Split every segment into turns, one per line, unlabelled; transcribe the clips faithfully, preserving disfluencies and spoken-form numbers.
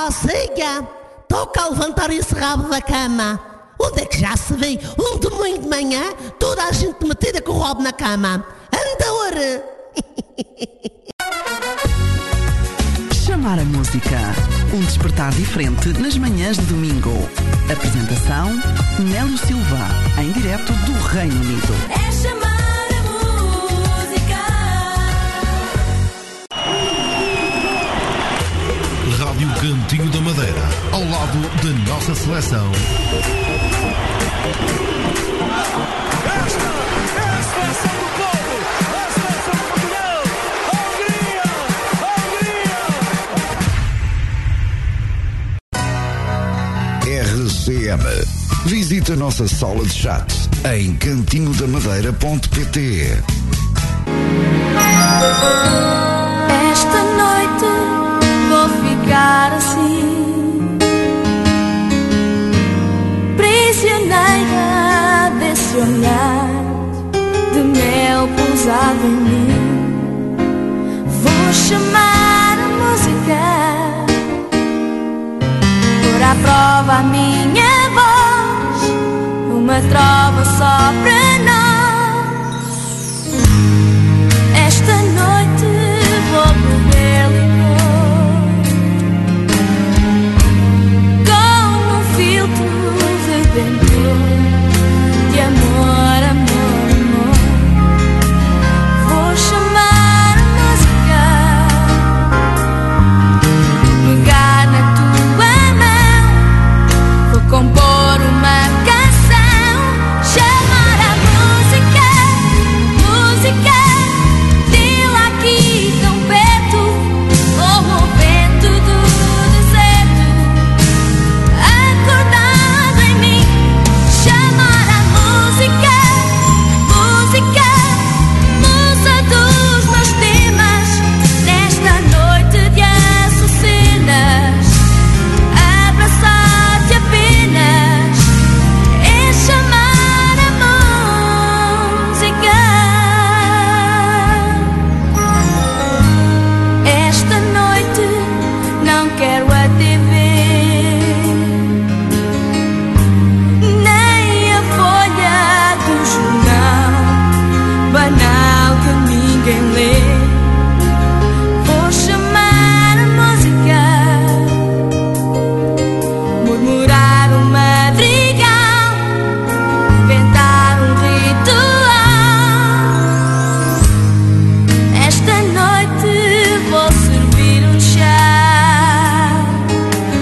Oh, siga, toca a levantar esse rabo da cama. Onde é que já se vê um domingo de manhã toda a gente metida com o rabo na cama? Andor!
Chamar a música. Um despertar diferente nas manhãs de domingo. Apresentação: Nélio Silva, em direto do Reino Unido.
É chamar a música.
Rádio Cantinho da Madeira, ao lado da nossa seleção.
Esta é a seleção do povo, a seleção de Portugal. Alegria, alegria.
R C M. Visite a nossa sala de chat em cantinho da madeira ponto pt.
Esta noite vou ficar assim, prisioneira desse olhar de mel pousado em mim. Vou chamar a música, pôr à prova a minha voz, uma trova só para nós. Esta noite vou beber licor com um filtro redentor de amor, amor, amor. Vou chamar a música, pegar na tua mão, vou compor uma canção, chamar a música, música. Dê-la aqui tão perto, como o vento do deserto, acordado em mim. Chamar a música, música, musa dos meus temas, nesta noite de açucenas, abraçar-te apenas é chamar a música. Esta noite não quero a T V, nem a folha do jornal banal que ninguém lê. Vou chamar a música, murmurar um madrigal, inventar um ritual. Esta noite vou servir um chá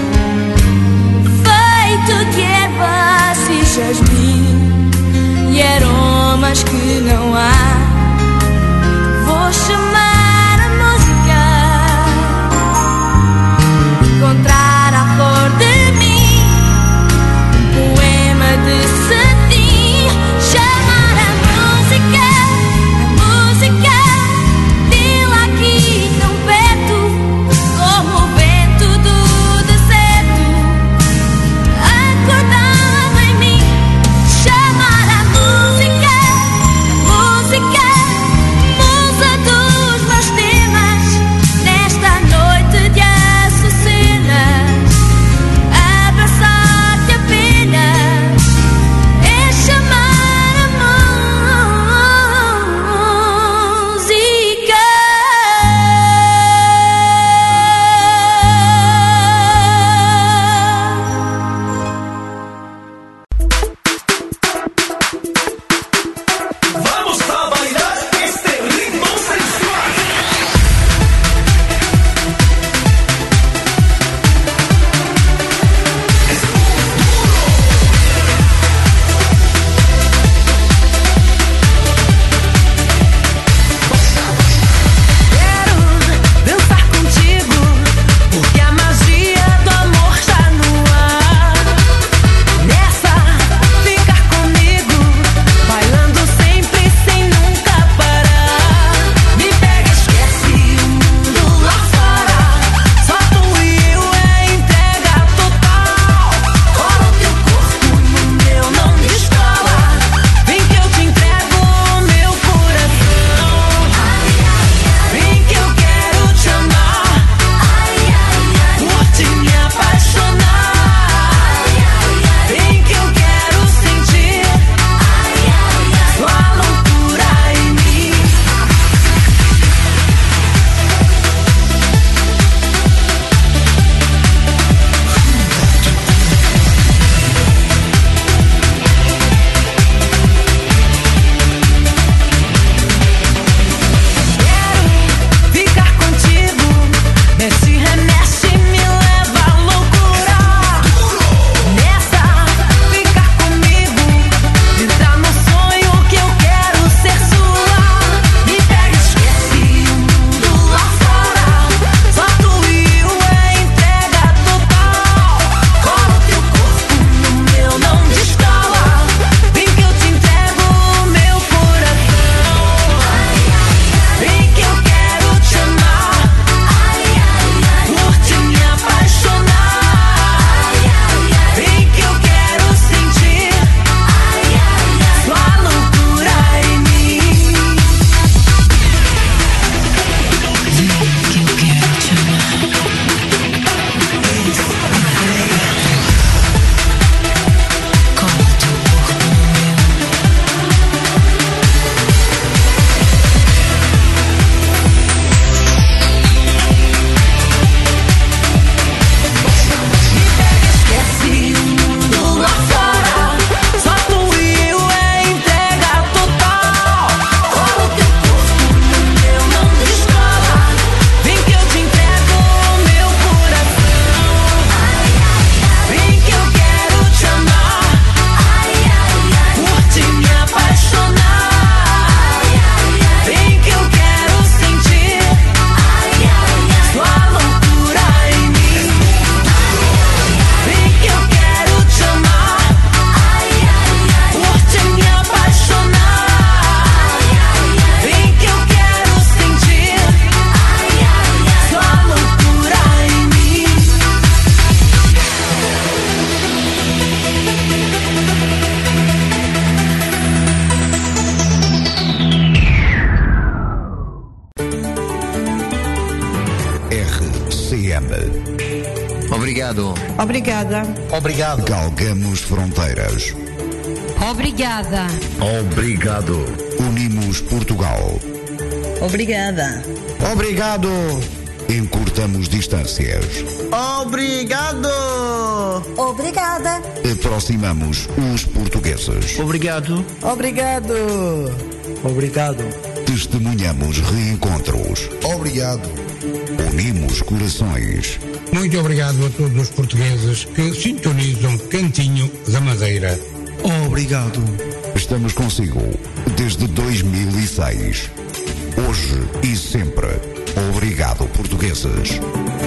Obrigado.
Obrigada.
Obrigado.
Galgamos fronteiras.
Obrigada.
Obrigado. Unimos Portugal.
Obrigada.
Obrigado.
Encurtamos distâncias.
Obrigado.
Obrigada.
Aproximamos os portugueses.
Obrigado.
Obrigado.
Obrigado.
Testemunhamos reencontros.
Obrigado.
Unimos corações.
Muito obrigado a todos os portugueses que sintonizam Cantinho da Madeira.
Obrigado.
Estamos consigo desde dois mil e seis. Hoje e sempre. Obrigado, portugueses.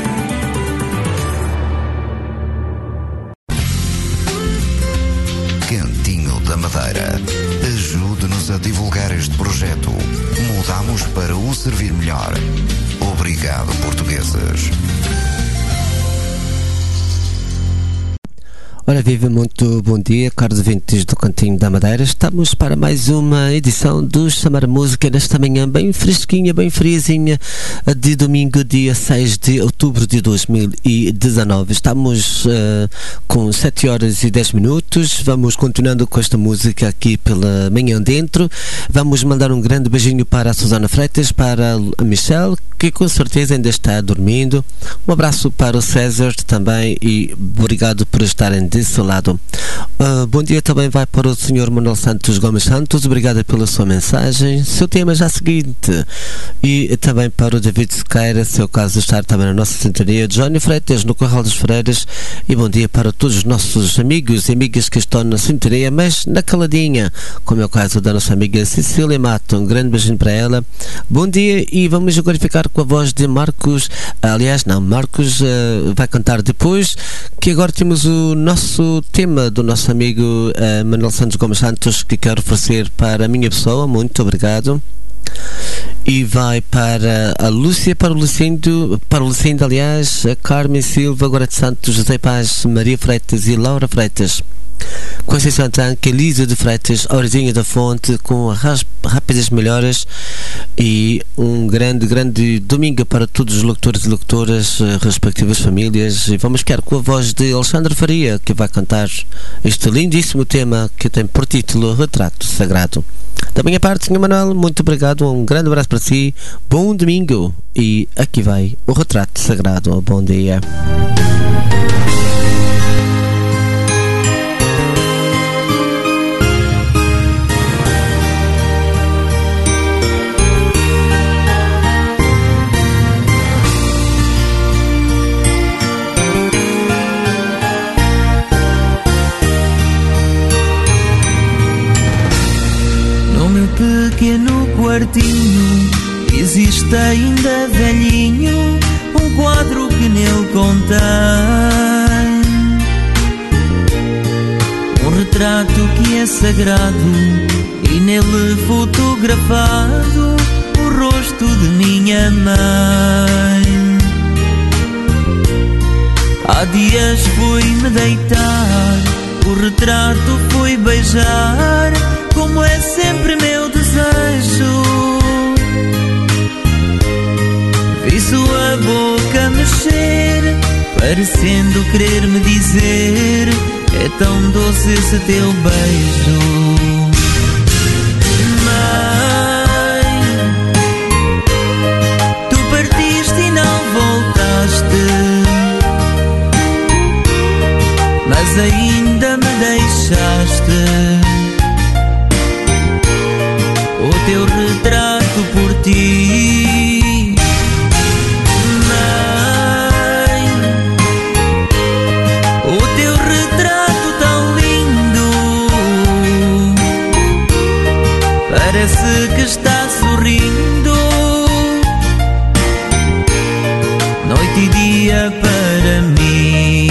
Cantinho da Madeira. Ajude-nos a divulgar este projeto. Mudamos para o servir melhor. Obrigado, portugueses.
Ora viva, muito bom dia, caros ouvintes do Cantinho da Madeira. Estamos para mais uma edição do Chamar a Música nesta manhã bem fresquinha, bem friazinha, de domingo, dia seis de outubro de dois mil e dezanove. Estamos uh, com sete horas e dez minutos. Vamos continuando com esta música aqui pela manhã dentro. Vamos mandar um grande beijinho para a Susana Freitas, para a Michelle, que com certeza ainda está dormindo. Um abraço para o César também e obrigado por estarem desse lado. Uh, bom dia também vai para o senhor Manuel Santos Gomes Santos, obrigado pela sua mensagem. Seu tema já seguinte. E também para o David Sequeira, seu caso estar também na nossa sintonia. Johnny Freitas no Corral das Freiras. E bom dia para todos os nossos amigos e amigas que estão na sintonia, mas na caladinha, como é o caso da nossa amiga Cecília Mato. Um grande beijinho para ela. Bom dia e vamos agora ficar com a voz de Marcos. Aliás, não, Marcos uh, vai cantar depois, que agora temos o nosso o tema do nosso amigo uh, Manuel Santos Gomes Santos, que quero oferecer para a minha pessoa. Muito obrigado. E vai para a Lúcia, para o Lucindo, para o Lucindo, aliás, a Carmen Silva, agora de Santos, José Paz, Maria Freitas e Laura Freitas, Conceição Antanca, Elisa de Freitas, Aurezinha da Fonte, com as rápidas melhoras. E um grande, grande domingo para todos os locutores e locutoras, respectivas famílias. E vamos ficar com a voz de Alexandre Faria, que vai cantar este lindíssimo tema que tem por título Retrato Sagrado. Da minha parte, senhor Manuel, muito obrigado, um grande abraço para si, bom domingo. E aqui vai o Retrato Sagrado. Bom dia.
Pequeno quartinho, existe ainda velhinho, um quadro que nele contém um retrato que é sagrado e nele fotografado o rosto de minha mãe. Há dias fui-me deitar, o retrato fui beijar, como é sempre meu desejo. Vi sua boca mexer, parecendo querer-me dizer: é tão doce esse teu beijo. Mãe, tu partiste e não voltaste, mas ainda me deixaste o teu retrato por ti. Mãe, o teu retrato tão lindo, parece que está sorrindo, noite e dia para mim.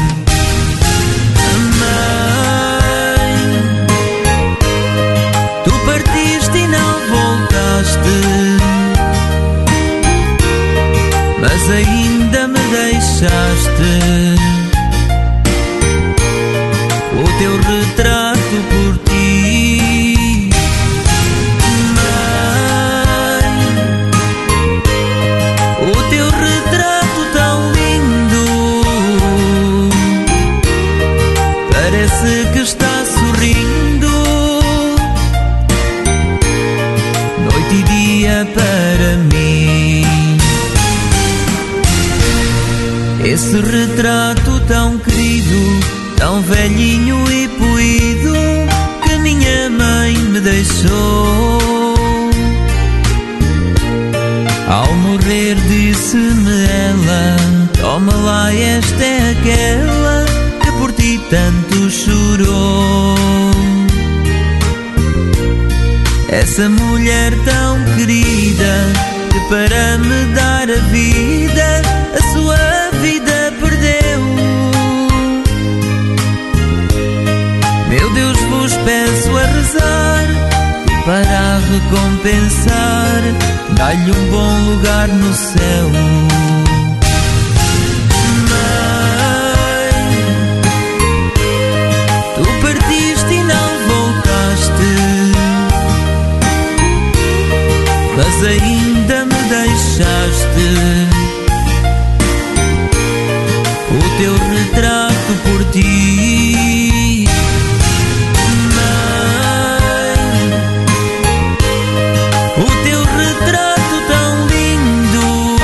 Mas ainda me deixaste o teu retrato por ti. Mãe, o teu retrato tão lindo, parece que está sorrindo, noite e dia para mim. Esse retrato tão querido, tão velhinho e poído, que minha mãe me deixou. Ao morrer disse-me ela: toma lá, esta é aquela que por ti tanto chorou. Essa mulher tão querida, que para me dar a vida, a sua vida perdeu. Meu Deus, vos peço a rezar, e para recompensar, dá-lhe um bom lugar no céu. Mãe, tu partiste e não voltaste, mas ainda me deixaste o teu retrato por ti. Mãe, o teu retrato tão lindo,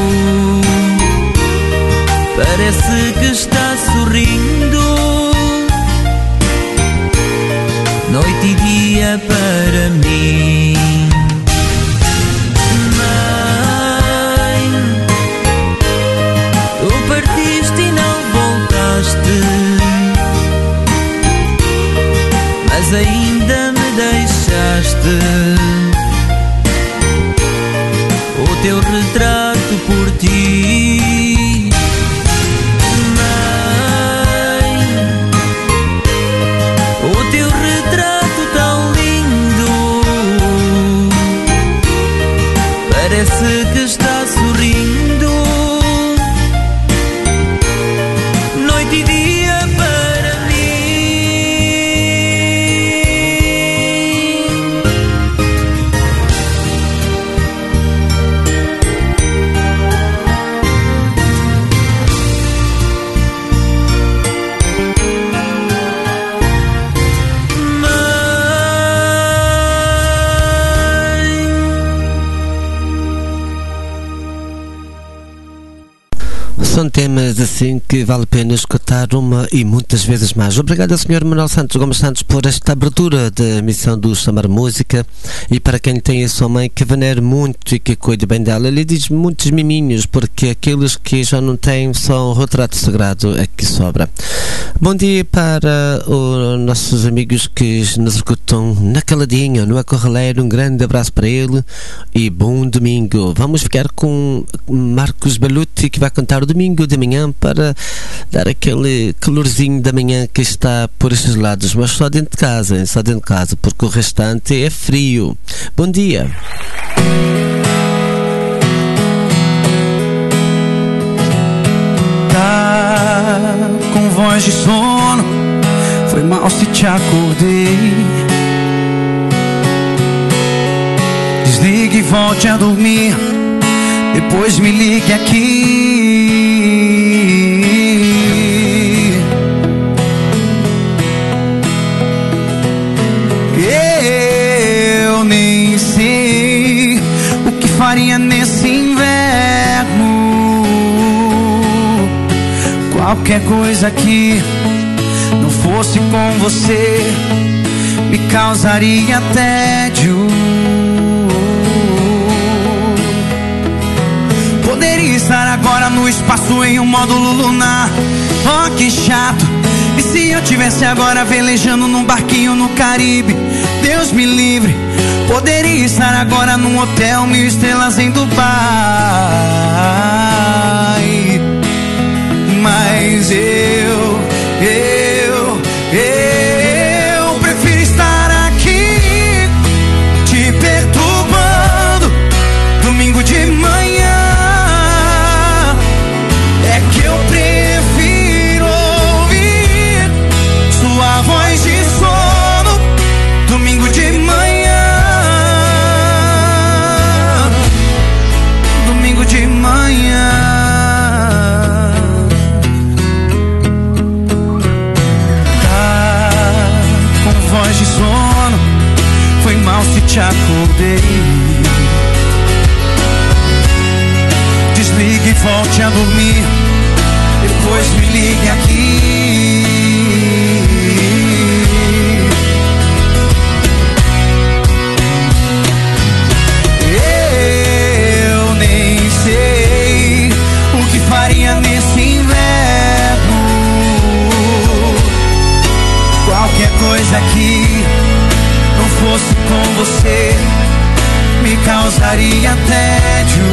parece que está sorrindo, noite e dia para mim. Mas ainda me deixaste o teu retrato por ti. Mãe, o teu retrato tão lindo, parece que está sorrindo, noite e dia para mim.
São temas assim que vale a pena escutar uma e muitas vezes mais. Obrigado ao senhor Manuel Santos Gomes Santos por esta abertura da missão do Chamar Música, e para quem tem a sua mãe, que venere muito e que cuide bem dela. Ele diz muitos miminhos, porque aqueles que já não têm são o retrato sagrado é que sobra. Bom dia para os nossos amigos que nos escutam na Caladinha, no Acorraleiro. Um grande abraço para ele e bom domingo. Vamos ficar com Marcos Beluti, que vai cantar o domingo de manhã, para dar aquele calorzinho da manhã que está por estes lados, mas só dentro de casa, hein? Só dentro de casa, porque o restante é frio. Bom dia.
Tá com voz de sono, foi mal se te acordei. Desligue e volte a dormir, depois me ligue aqui. Eu nem sei o que faria nesse inverno. Qualquer coisa que não fosse com você me causaria tédio. Poderia estar agora no espaço em um módulo lunar. Oh, que chato. E se eu tivesse agora velejando num barquinho no Caribe? Deus me livre. Poderia estar agora num hotel mil estrelas em Dubai. Mas eu, eu, eu prefiro estar aqui te perturbando domingo de manhã. É que eu prefiro ouvir sua voz de sono domingo de manhã. Domingo de manhã. te acordei. Desligue e volte a dormir, depois me ligue aqui. Eu nem sei o que faria nesse inverno. Qualquer coisa que não fosse com você me causaria tédio.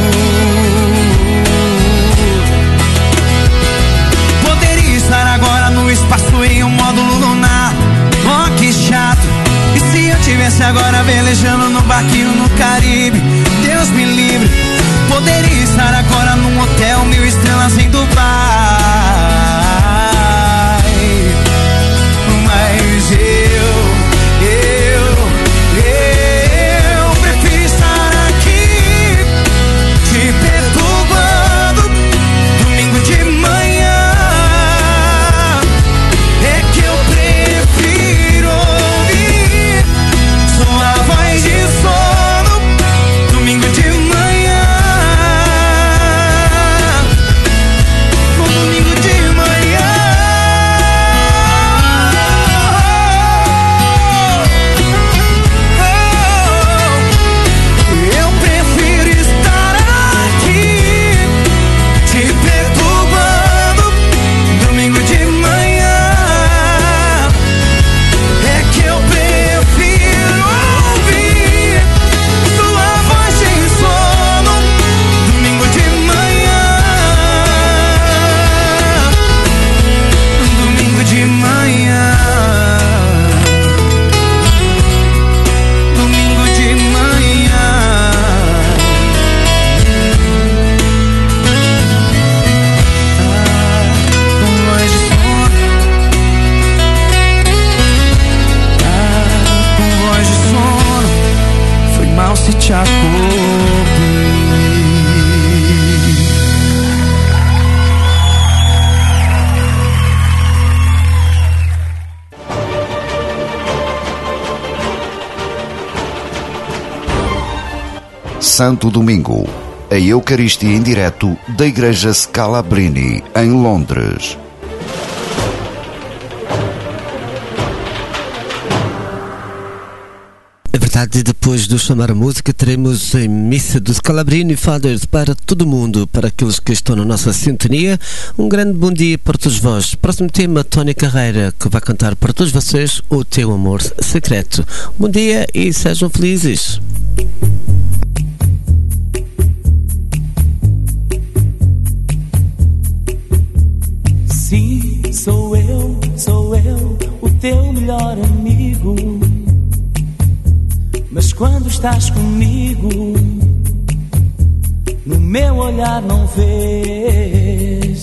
Poderia estar agora no espaço em um módulo lunar. Oh, que chato. E se eu tivesse agora velejando no barquinho no Caribe? Deus me livre. Poderia estar agora num hotel mil estrelas em Dubai. Mas eu, eu, eu prefiro estar aqui te perturbando domingo de manhã. É que eu prefiro ouvir sua voz de sono domingo de manhã. No domingo de manhã. Eu prefiro estar aqui te perturbando domingo de manhã. É que eu prefiro ouvir sua voz sem sono domingo de manhã. Domingo de manhã. Domingo de manhã. Ah, com voz de sono. Ah, com voz de sono. Foi mal se te acordei.
Santo Domingo, a Eucaristia em direto da Igreja Scalabrini, em Londres.
É verdade, depois do chamar a música, teremos a missa dos Scalabrini Fathers para todo mundo, para aqueles que estão na nossa sintonia. Um grande bom dia para todos vós. Próximo tema, Tony Carreira, que vai cantar para todos vocês O Teu Amor Secreto. Bom dia e sejam felizes.
Sim, sou eu, sou eu, o teu melhor amigo. Mas quando estás comigo, no meu olhar não vês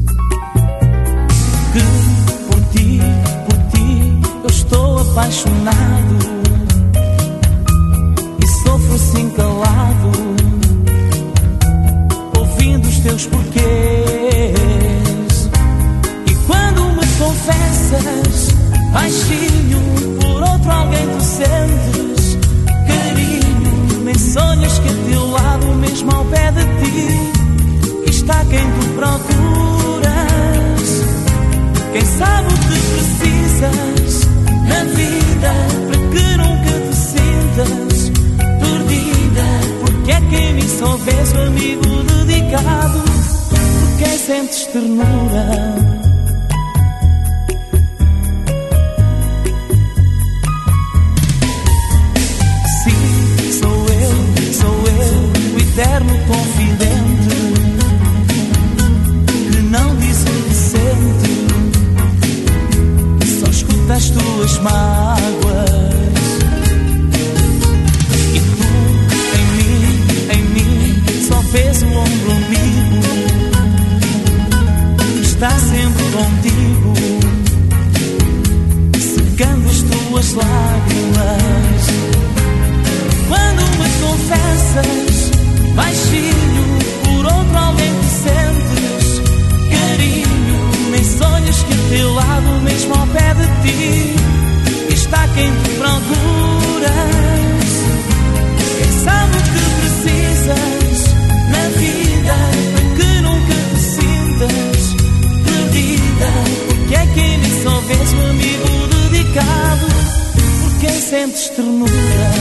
que por ti, por ti, eu estou apaixonado e sofro assim calado, ouvindo os teus porquês. E quando me confessas, baixinho, por outro alguém tu sentes carinho, nem sonhas que a teu lado, mesmo ao pé de ti, está quem tu procuras. Quem sabe o que precisas na vida, para que nunca te sintas perdida. Porque é que em mim só vês o amigo dedicado, porque é sentes ternura. Eterno confidente que não diz o que sente, só escuta as tuas mágoas. E tu, em mim, em mim, só vês o ombro amigo que está sempre contigo, secando as tuas lágrimas. Quando me confessas, baixinho, por outro alguém te sentes carinho, nem sonhas que a teu lado, mesmo ao pé de ti, está quem tu procuras. sentes ternura.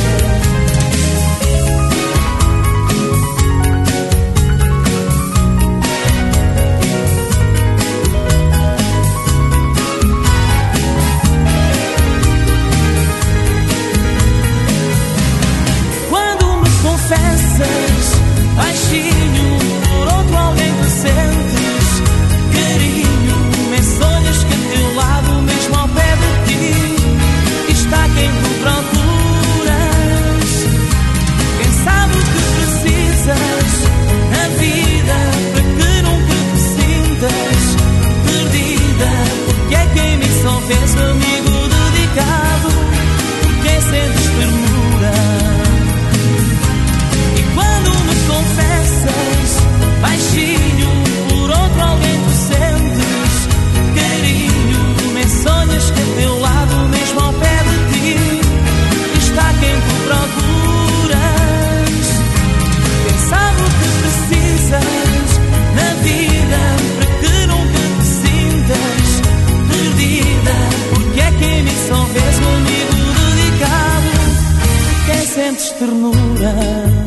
Quando me confessas, baixinho, por outro alguém te sentes carinho, me sonhas que a teu lado, mesmo ao pé de ti, está quem tu procuras. Quem sabe o que precisas na vida, para que nunca te sintas perdida. Porque é quem me só fez um amigo dedicado, porque sentes ternura. E quando me confessas, baixinho, por outro alguém tu sentes carinho, me sonhas que a teu lado, mesmo ao pé de ti, está quem tu procuras. Quem sabe o que precisas na vida, para que nunca te sintas perdida. Porque é quem me só vês um amigo dedicado, quem sentes ternura.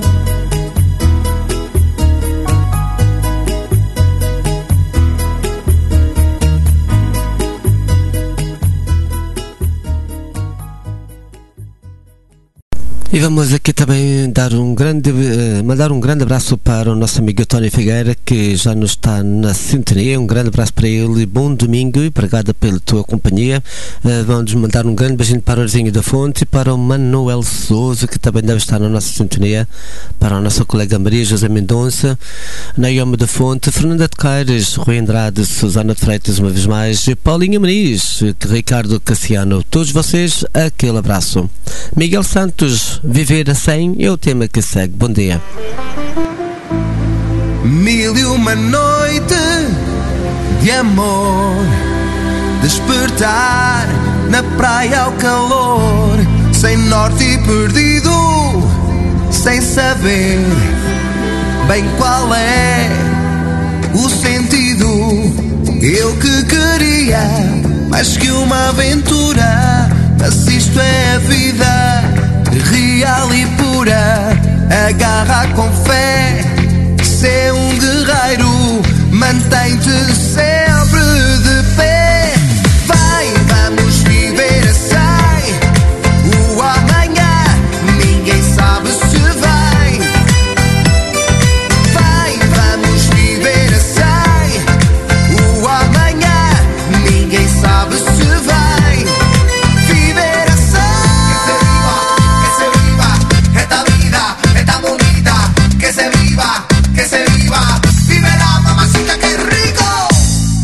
E vamos aqui também dar um grande, uh, mandar um grande abraço para o nosso amigo Tony Figueira, que já nos está na sintonia. Um grande abraço para ele, bom domingo e obrigado pela tua companhia. Uh, vamos mandar um grande beijinho para o Arzinho da Fonte e para o Manuel Souza, que também deve estar na nossa sintonia, para a nossa colega Maria José Mendonça, Naomi da Fonte, Fernanda de Caires, Rui Andrade, Susana de Freitas uma vez mais, Paulinha Muniz, Ricardo Cassiano, todos vocês, aquele abraço. Miguel Santos, Viver a cem é o tema que segue. Bom dia.
Mil e uma noite de amor, despertar na praia ao calor, sem norte e perdido, sem saber bem qual é o sentido. Eu que queria mais que uma aventura, mas isto é a vida real e pura. Agarra com fé, sê um guerreiro, mantém-te sempre de pé. Vai, vamos viver a cem, o amanhã ninguém sabe se vai. Vai, vamos viver a cem, o amanhã ninguém sabe se vai. Que se viva, vive la mamacita, que rico.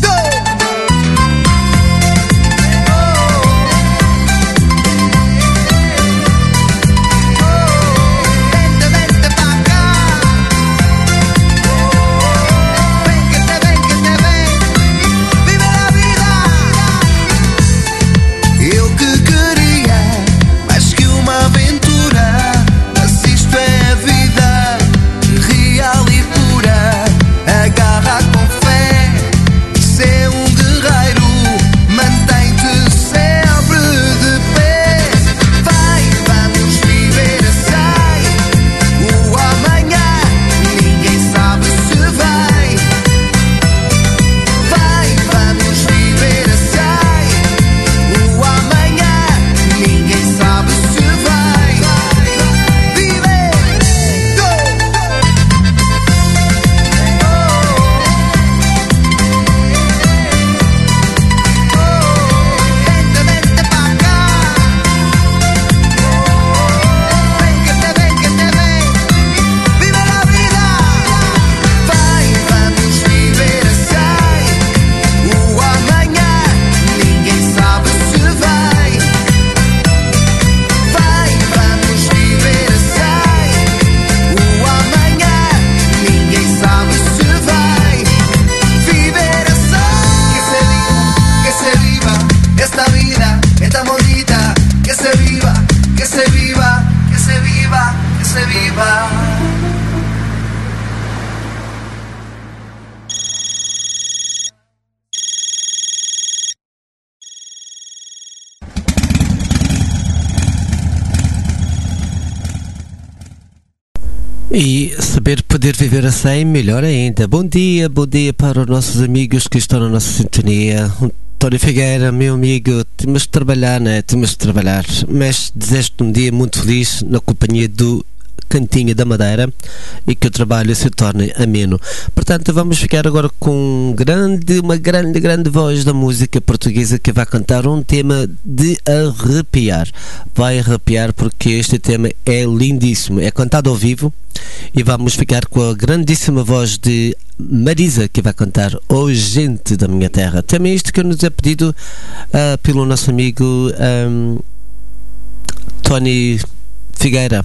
E saber poder viver assim, melhor ainda. Bom dia, bom dia para os nossos amigos que estão na nossa sintonia. Tony Figueira, meu amigo, temos de trabalhar, né? Temos de trabalhar. Mas desejo-te um dia muito feliz na companhia do Cantinho da Madeira e que o trabalho se torne ameno. Portanto, vamos ficar agora com grande, uma grande, grande voz da música portuguesa que vai cantar um tema de arrepiar. Vai arrepiar porque este tema é lindíssimo. É cantado ao vivo e vamos ficar com a grandíssima voz de Marisa, que vai cantar O Gente da Minha Terra. Também isto que nos é pedido uh, pelo nosso amigo um, Tony Figueira.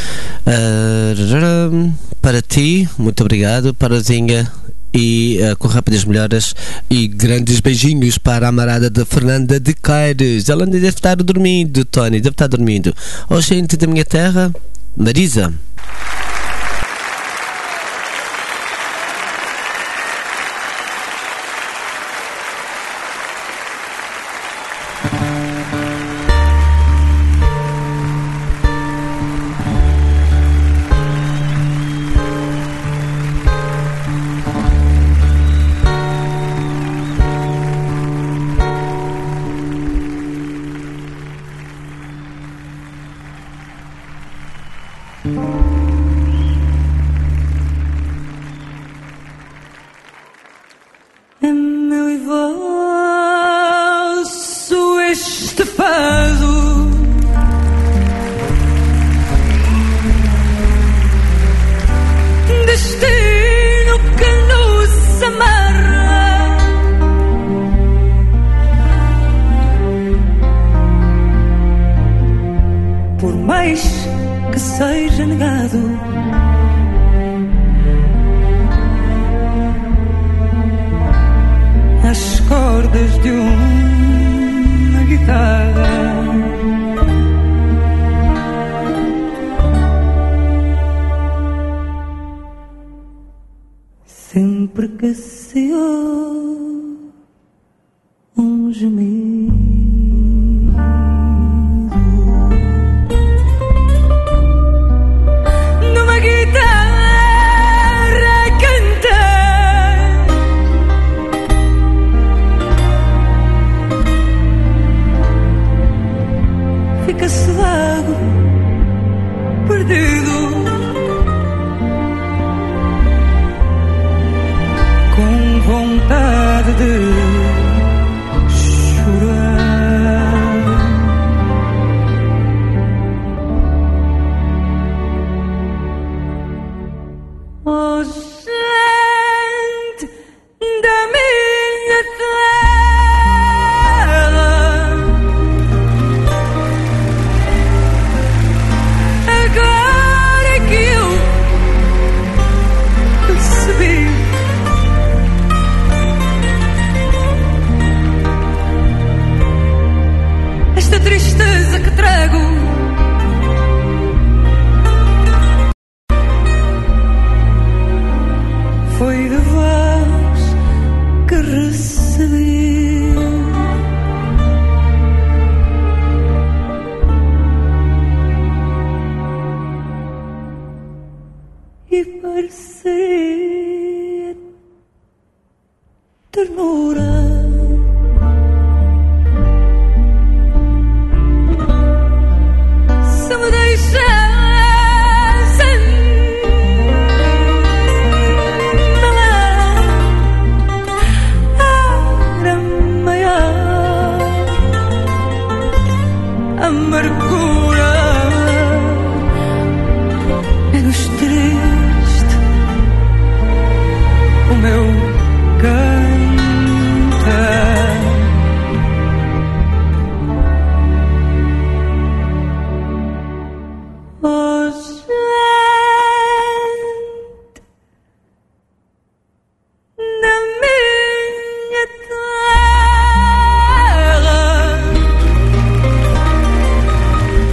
Uh, para ti, muito obrigado. Para a Zinha e uh, com rápidas melhoras e grandes beijinhos para a amarada da Fernanda de Caires. Ela deve estar dormindo, Tony, deve estar dormindo. Ó gente da minha terra, Marisa.
É meu e vosso este fado, destino que nos amarra, por mais que seja negado. As cordas de uma guitarra, sempre que se ouve um gemido, numa guitarra fica-se vago, perdido, com vontade de chorar. Oh, gente da minha terra, agora que eu percebi esta tristeza que trago, foi de vós que recebi. E parecia ternura, se me deixassem era maior amargura, menos triste o meu cantar. Oh, gente da minha terra,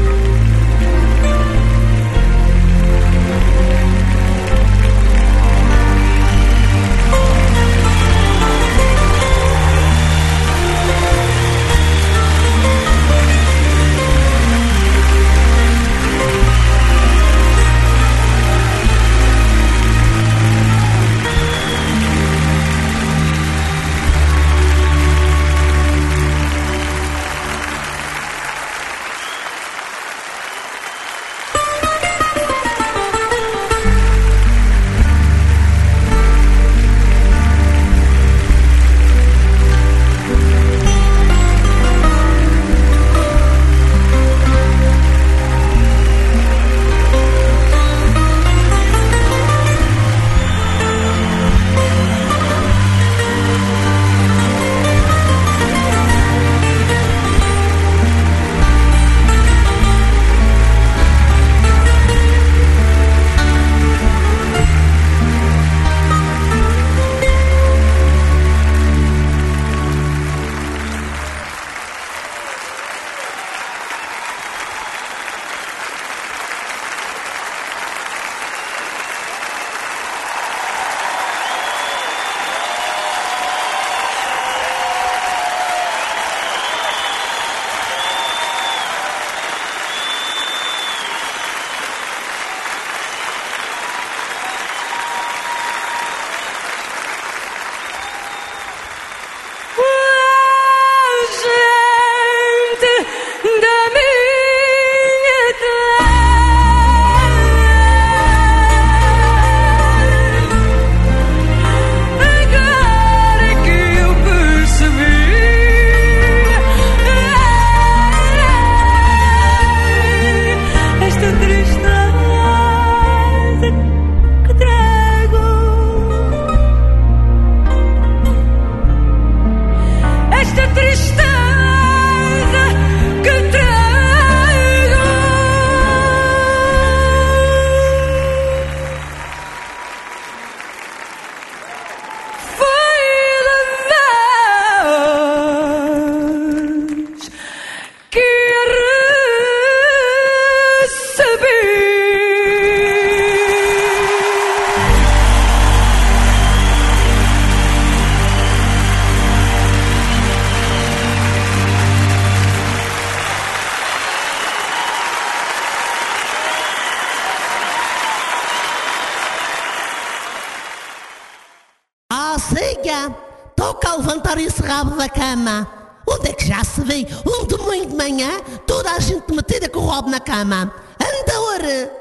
Siga, toca a levantar esse rabo da cama. Onde é que já se vê um domingo de manhã toda a gente metida com o rabo na cama? Andor!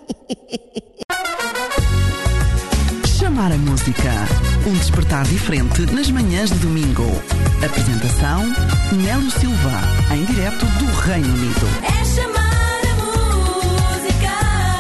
Chamar a música. Um despertar diferente nas manhãs de domingo. Apresentação: Nélio Silva, em direto do Reino Unido.
É chamar a música.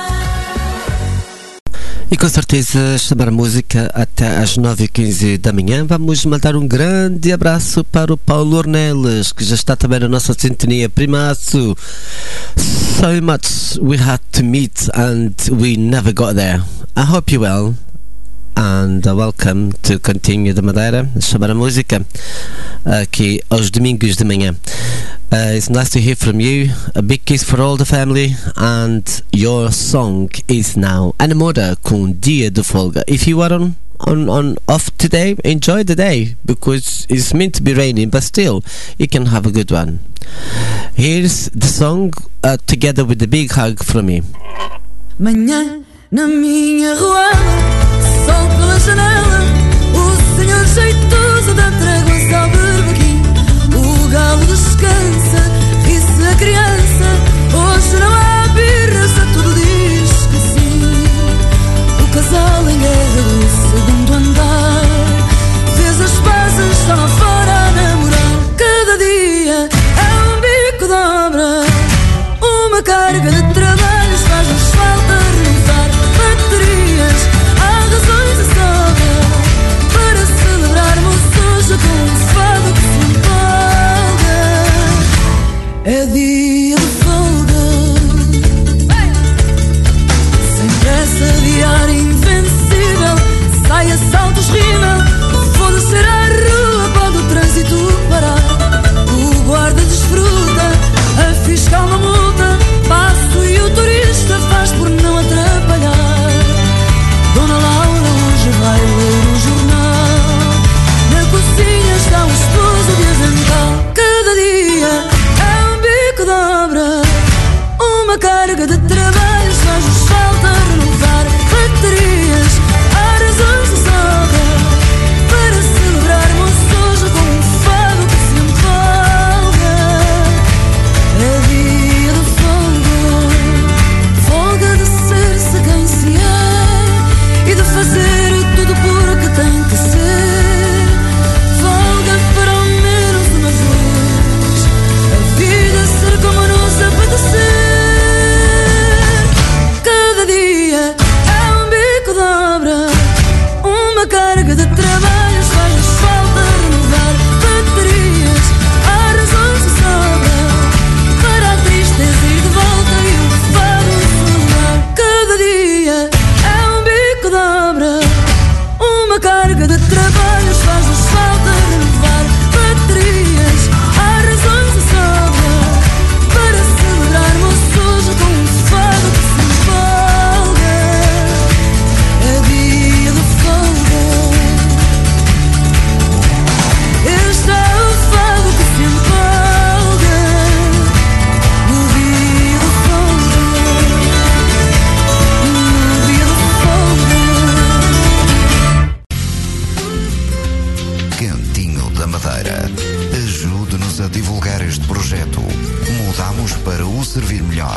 E com certeza chamar a música até às nove e quinze da manhã. Vamos mandar um grande abraço para o Paulo Ornelas, que já está também na nossa sintonia. Primaço, so much we had to meet and we never got there. I hope you well. And uh, welcome to Cantinho da Madeira, chamar a música aqui aos domingos de manhã. Uh, it's nice to hear from you. A big kiss for all the family. And your song is now Anamora com Dia de Folga. If you are on, on, on off today, enjoy the day, because it's meant to be raining, but still you can have a good one. Here's the song uh, together with the big hug from me.
Manhã na minha rua, sol pela janela, o senhor jeitoso dá tréguas ao berbequim. O galo descansa, ri-se a criança. Hoje não há birra, já tudo diz que sim. O casal em guerra do segundo andar fez as pazes, está lá fora a namorar. Cada dia é um bico de obra, uma carga de trabalhos, faz-nos falta renovar baterias. Há razões de sobra para celebrarmos hoje com um fado que se empolga. É dia de folga, sem pressa, diário invencível. Sai a saltos, rima, vou descer à rua, pode o trânsito parar. O guarda desfruta, a fiscal não multa, passo e o turista faz por não atrapalhar. Dona Laura hoje vai ler o jornal, na cozinha está o esposo de avental. Cada dia é um bico de obra, uma carga de trabalhos, faz-nos falta renovar baterias. Há razões de sobra para celebrarmos hoje com um fado que se empolga. É dia de folga, folga de ser-se quem se é e de fazer tudo porque tem que ser. Folga para ao menos uma vez a vida ser como nos apetecer. Cada dia é um bico de obra, uma carga de trabalhos, faz-nos falta renovar baterias. Há razões de sobra para a tristeza ir de volta e o fado celebrar. Cada dia é um bico de obra, uma carga de trabalhos, faz-nos falta renovar baterias. Há razões de sobra para celebrarmos hoje com um fado que se empolga. É dia de folga, este é o fado que se empolga. No dia de folga, no dia de folga.
Cantinho da Madeira. Ajude-nos a divulgar este projeto. Mudamos para o servir melhor.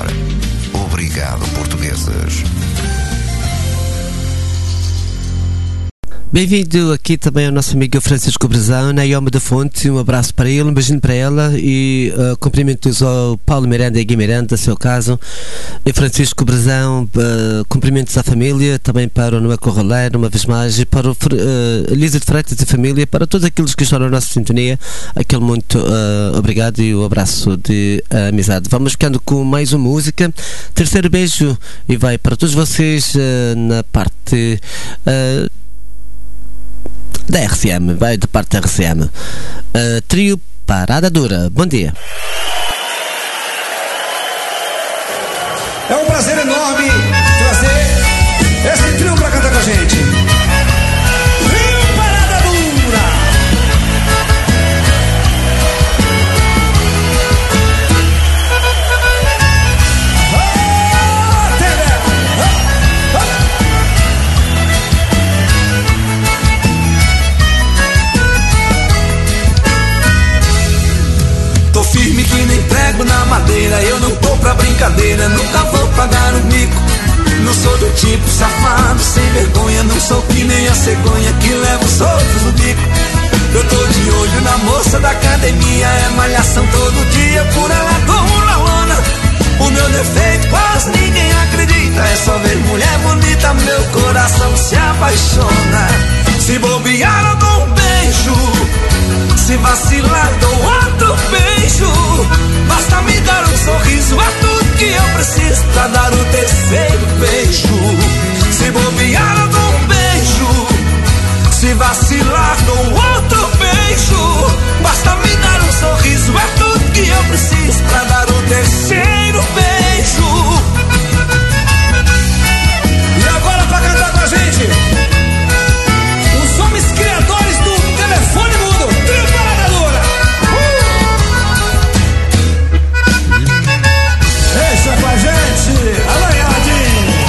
Obrigado, portugueses.
Bem-vindo aqui também ao nosso amigo Francisco Brezão, Naomi da Fonte, um abraço para ele, um beijinho para ela e uh, cumprimentos ao Paulo Miranda e Gui Miranda, seu caso, e Francisco Brezão, uh, cumprimentos à família, também para o Noé Corraleiro, uma vez mais, e para o uh, Elisa de Freitas e família, para todos aqueles que estão na nossa sintonia, aquele muito uh, obrigado e o um abraço de uh, amizade. Vamos ficando com mais uma música, terceiro beijo, e vai para todos vocês uh, na parte... Uh, da R C M, vai de parte da R C M. Uh, trio Parada Dura, bom dia.
É um prazer enorme trazer esse trio pra cantar com a gente. Trio Parada Dura.
Tô firme que nem prego na madeira, eu não tô pra brincadeira, nunca vou pagar o mico. Não sou do tipo safado, sem vergonha, não sou que nem a cegonha que leva os outros no bico. Eu tô de olho na moça da academia, é malhação todo dia, por ela como na lona. O meu defeito quase ninguém acredita, é só ver mulher bonita, meu coração se apaixona. Se bobear eu dou um beijo, se vacilar dou outro beijo. Basta me dar um sorriso, é tudo que eu preciso pra dar o terceiro beijo. Se bobear eu dou um beijo, se vacilar dou outro beijo. Basta me dar um sorriso, é tudo que eu preciso pra dar o terceiro beijo.
E agora pra cantar com a gente, os homens criadores do telefone mudo, Trio Parada Dura. Uh! Deixa com a gente, Alanhadinho.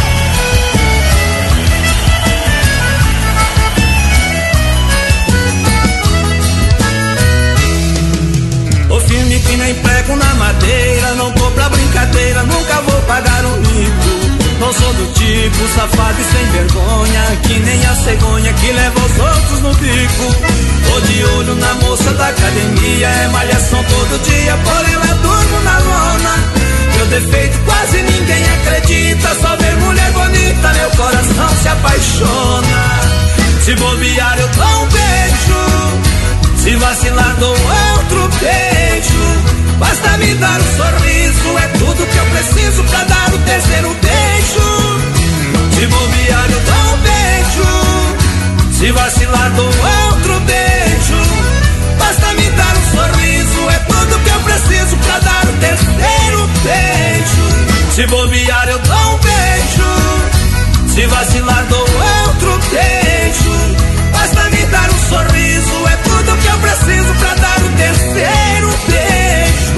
Tô firme que nem prego na madeira, não tô pra brincadeira, nunca vou pagar um mico. Não sou do tipo safado e sem vergonha, que nem a cegonha que leva os outros no bico. Tô de olho na moça da academia, é malhação todo dia, por ela durmo na lona. Meu defeito quase ninguém acredita, só ver mulher bonita, meu coração se apaixona. Se bobear eu dou um beijo, se vacilar dou outro beijo. Basta me dar um sorriso, é tudo que eu preciso pra dar o terceiro beijo. Se bobear eu dou um beijo, se vacilar dou outro beijo. Basta me dar um sorriso, é tudo que eu preciso pra dar o terceiro beijo. Se bobear eu dou um beijo, se vacilar dou outro beijo. Basta me dar um sorriso, é tudo que eu preciso pra dar o terceiro beijo.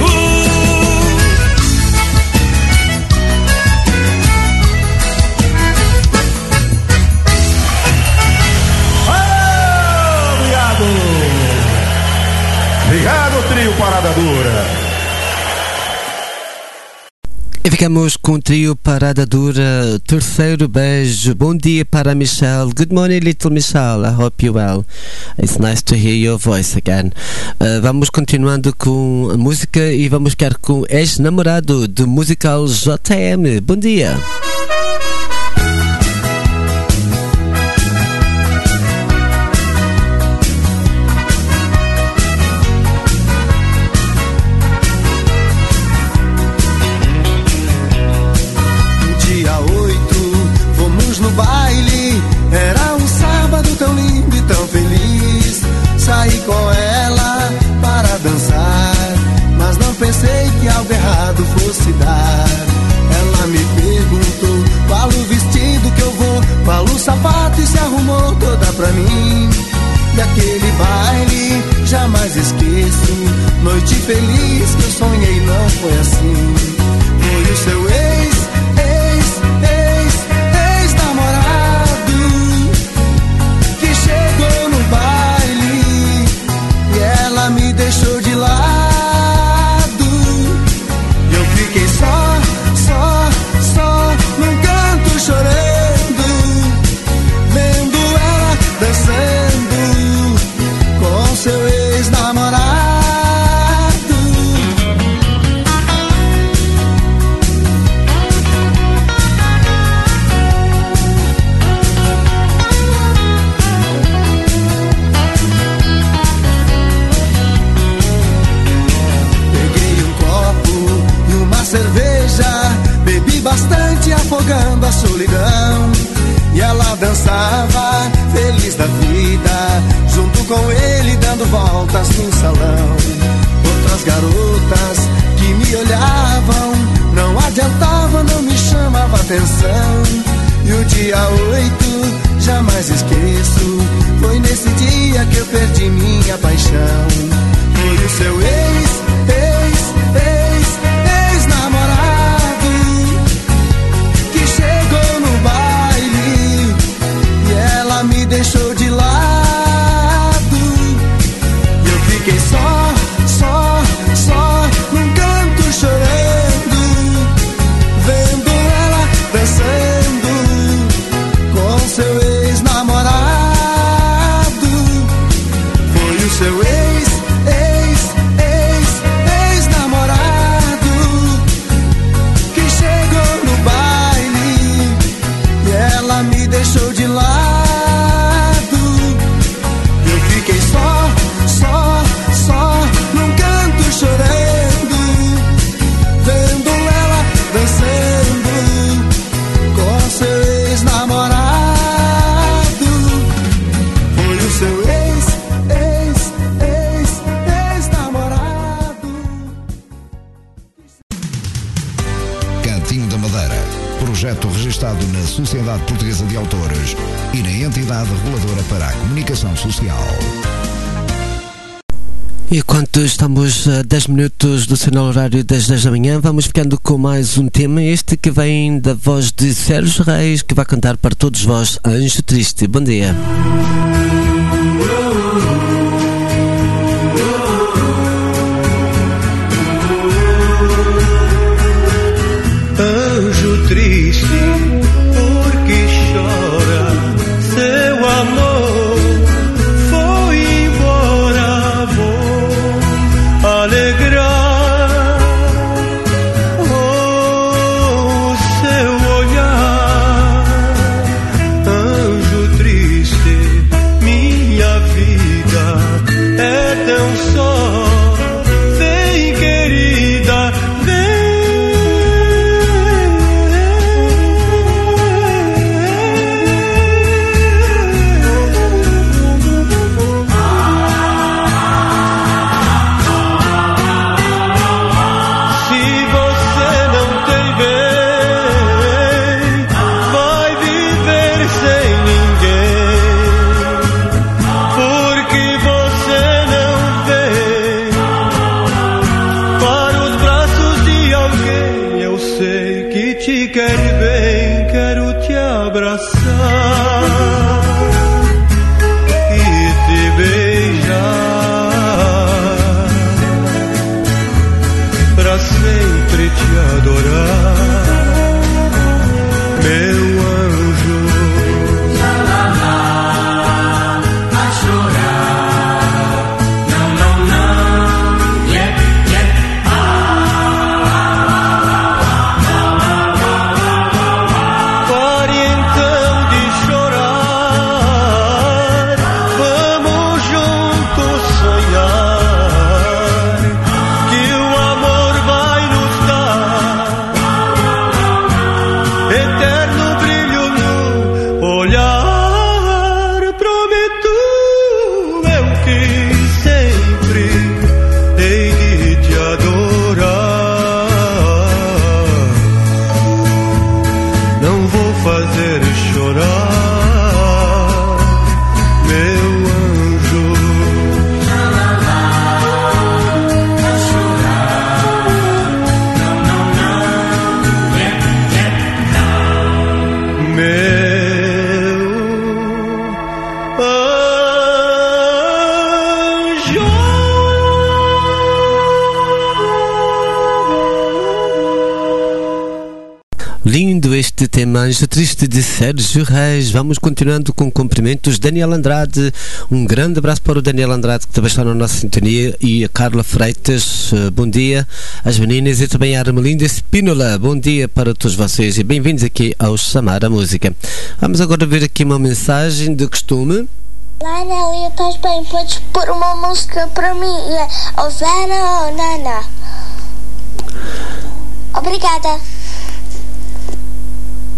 Obrigado. Obrigado, Trio Parada Dura.
E ficamos com o trio Parada Dura, terceiro beijo. Bom dia para a Michelle. Good morning, little Michelle. I hope you well. It's nice to hear your voice again. Uh, vamos continuando com a música e vamos ficar com ex-namorado do musical J M. Bom dia.
Era um sábado tão lindo e tão feliz. Saí com ela para dançar, mas não pensei que algo errado fosse dar. Ela me perguntou qual o vestido que eu vou, qual o sapato, e se arrumou toda pra mim. Daquele baile jamais esqueço, noite feliz que eu sonhei, não foi assim. Foi o seu ex, ex, ex, ex-namorado que chegou no baile e ela me deixou de lado. Eu fiquei só, só, só num canto chorando, vendo ela dançando. sufocando a solidão. E ela dançava, feliz da vida, junto com ele dando voltas no salão. Outras garotas que me olhavam, não adiantava, não me chamava atenção. E o dia oito, jamais esqueço, foi nesse dia que eu perdi minha paixão. Foi o seu ex, ex, ex, ex-namorado que chegou no baile e ela me deixou de lado. E eu fiquei só, só, só num canto chorando, vendo ela dançando com seu ex-namorado. Foi o seu ex, ex, ex, ex-namorado que chegou no baile e ela me deixou de lado. Eu fiquei só, só, só num canto chorando, vendo ela dançando com seu ex-namorado. Foi o seu ex, ex, ex, ex-namorado.
Cantinho da Madeira, projeto registado na Sociedade Portuguesa de Autores e na Entidade Reguladora para a Comunicação Social.
E enquanto estamos a dez minutos do sinal horário das dez da manhã, vamos ficando com mais um tema, este que vem da voz de Sérgio Reis, que vai cantar para todos vós Anjo Triste. Bom dia.
Anjo triste, por que chora? Seu amor foi embora, vou alegrar o seu olhar. Anjo triste, minha vida é tão só. Vem, querida, vem.
Lindo este tema, Anjo Triste, de Sérgio Reis. Vamos continuando com cumprimentos. Daniel Andrade, um grande abraço para o Daniel Andrade, que também está na nossa sintonia, e a Carla Freitas, bom dia. As meninas e também a Armelinda Espínola, bom dia para todos vocês e bem-vindos aqui ao Chamar a Música. Vamos agora ver aqui uma mensagem de costume.
Olá, Nélia, estás bem? Podes pôr uma música para mim? É o Vera ou Nana? Obrigada.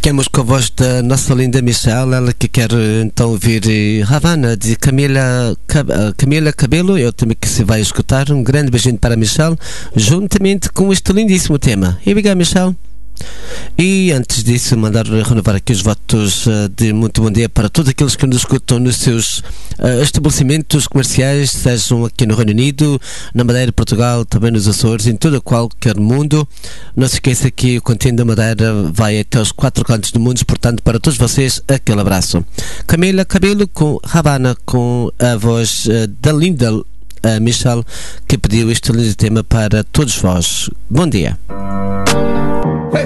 Ficamos com a voz da nossa linda Michelle, ela que quer então ouvir Havana de Camila, Camila Cabello. Eu também que se vai escutar. Um grande beijinho para a Michelle, juntamente com este lindíssimo tema. E obrigado, Michelle. E antes disso, mandar renovar aqui os votos uh, de muito bom dia para todos aqueles que nos escutam nos seus uh, estabelecimentos comerciais, sejam aqui no Reino Unido, na Madeira, Portugal, também nos Açores, em todo qualquer mundo. Não se esqueça que o Cantinho da Madeira vai até os quatro cantos do mundo, portanto, para todos vocês, aquele abraço. Camila Cabello com Havana, com a voz uh, da linda uh, Michelle, que pediu este lindo tema para todos vós. Bom dia.
Hey.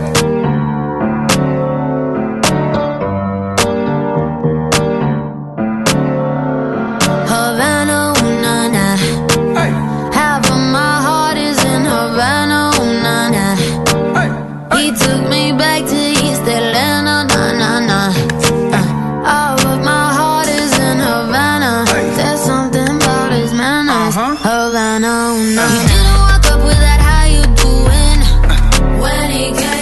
Havana, ooh, na, na. Hey. Half of my heart is in Havana, ooh, na, na. Hey. Hey. He took me back to East Atlanta, na, na, na. Uh, all of my heart is in Havana. Hey. There's something about his manners, uh-huh. Havana, ooh, na. He didn't walk up with that how you doing uh. when he came.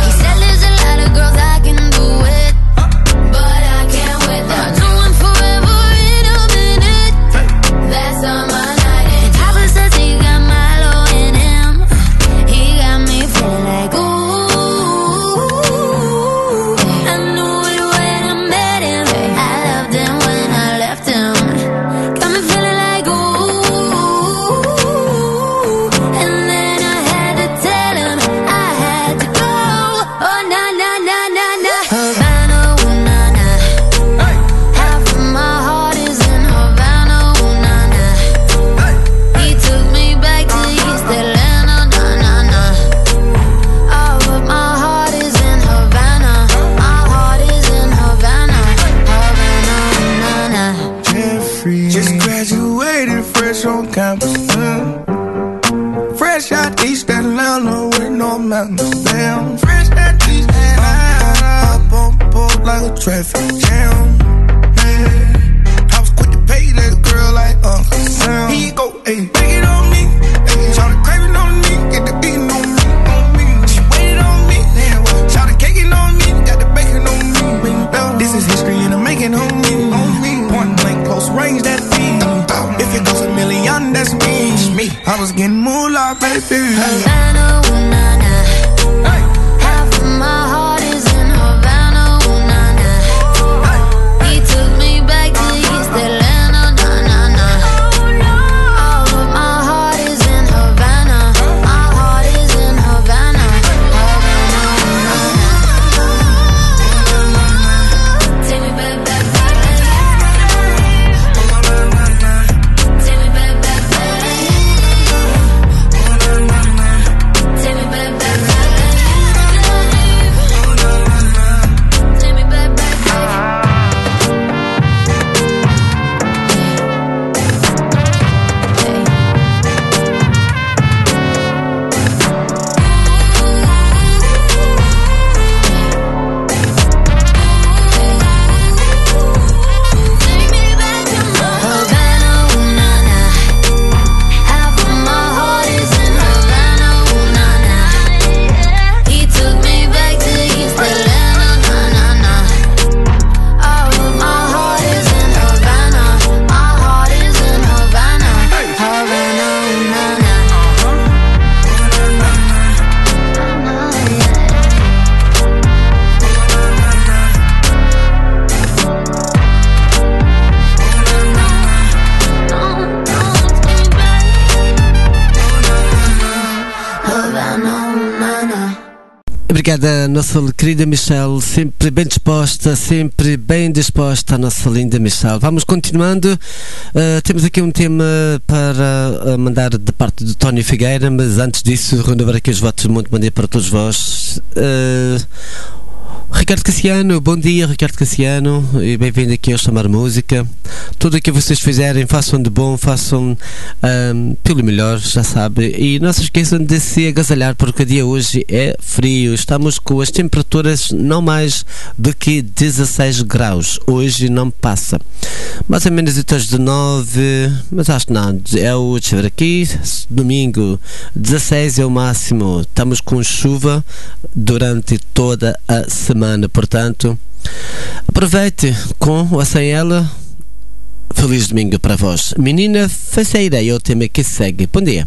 Damn, fresh at East Atlanta, up on board like a traffic jam. Yeah. I was quick to pay that girl like Uncle Sam. Here you go, ayy, take it on me. Ayy, shout the craving on me, get the beating on me, on me. She waited on me, damn, well, shout the caking on me, got the bacon on me. This is history and I'm making on me, on me. Point blank, close range, that beat. If it goes a million, that's me. me. I was getting moolah, baby. Havana, ooh, na, na. Hey. Half of my heart is in Havana, ooh, na, na. Hey. He took me back to East Atlanta, na, na, na. All of my heart is in Havana. My heart is in Havana. Havana, ooh, na, na. Take me back, back, back. Take me back, back, back. Take me back, back, back.
Obrigada, nossa querida Michelle, sempre bem disposta, sempre bem disposta, a nossa linda Michelle. Vamos continuando, uh, temos aqui um tema para uh, mandar de parte do Tony Figueira, mas antes disso, renovar aqui os votos, muito bom dia para todos vós. Uh, Ricardo Cassiano, bom dia Ricardo Cassiano, e bem-vindo aqui ao Chamar Música. Tudo o que vocês fizerem, façam de bom, façam um, pelo melhor, já sabe, e não se esqueçam de se agasalhar, porque o dia hoje é frio, estamos com as temperaturas não mais do que dezasseis graus, hoje não passa, mais ou menos até os dezenove, mas acho que não, é o, deixa eu ver aqui, domingo, dezasseis é o máximo, estamos com chuva durante toda a semana. semana, portanto, aproveite com ou sem ela. Feliz domingo para vós. Menina faceira é o tema que segue. Bom dia.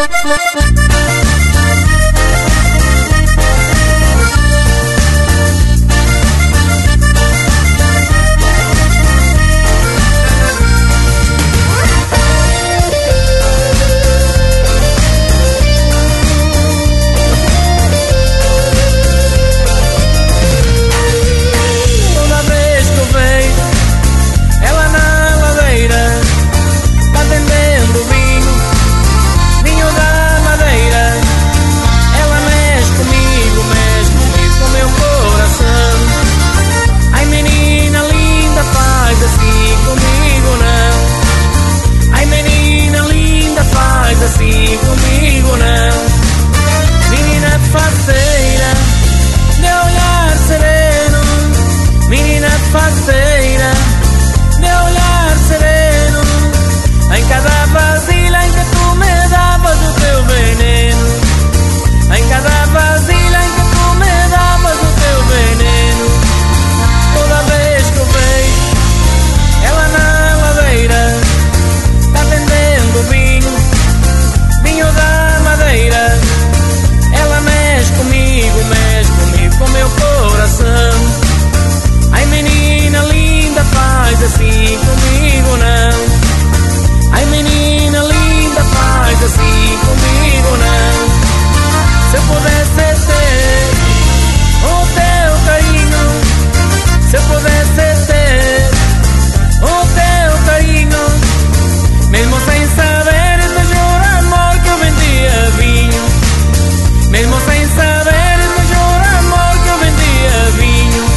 Assim comigo não, menina faceira, de olhar sereno, menina faceira, de olhar sereno, em cada vasilha em que tu me davas o teu veneno, em cada vasilha em que tu me davas o teu veneno, toda vez que eu vejo ela na ladeira, tá vendendo vinho, vinho da madeira, ela mexe comigo, mexe comigo, com meu coração. Ai menina linda, faz assim comigo não. Ai menina linda, faz assim comigo não. Se eu pudesse ter o teu carinho, se eu pudesse ter o teu carinho, mesmo sem saber de jurar amor que eu vendia vinho, mesmo sem saber de jurar amor que eu vendia vinho.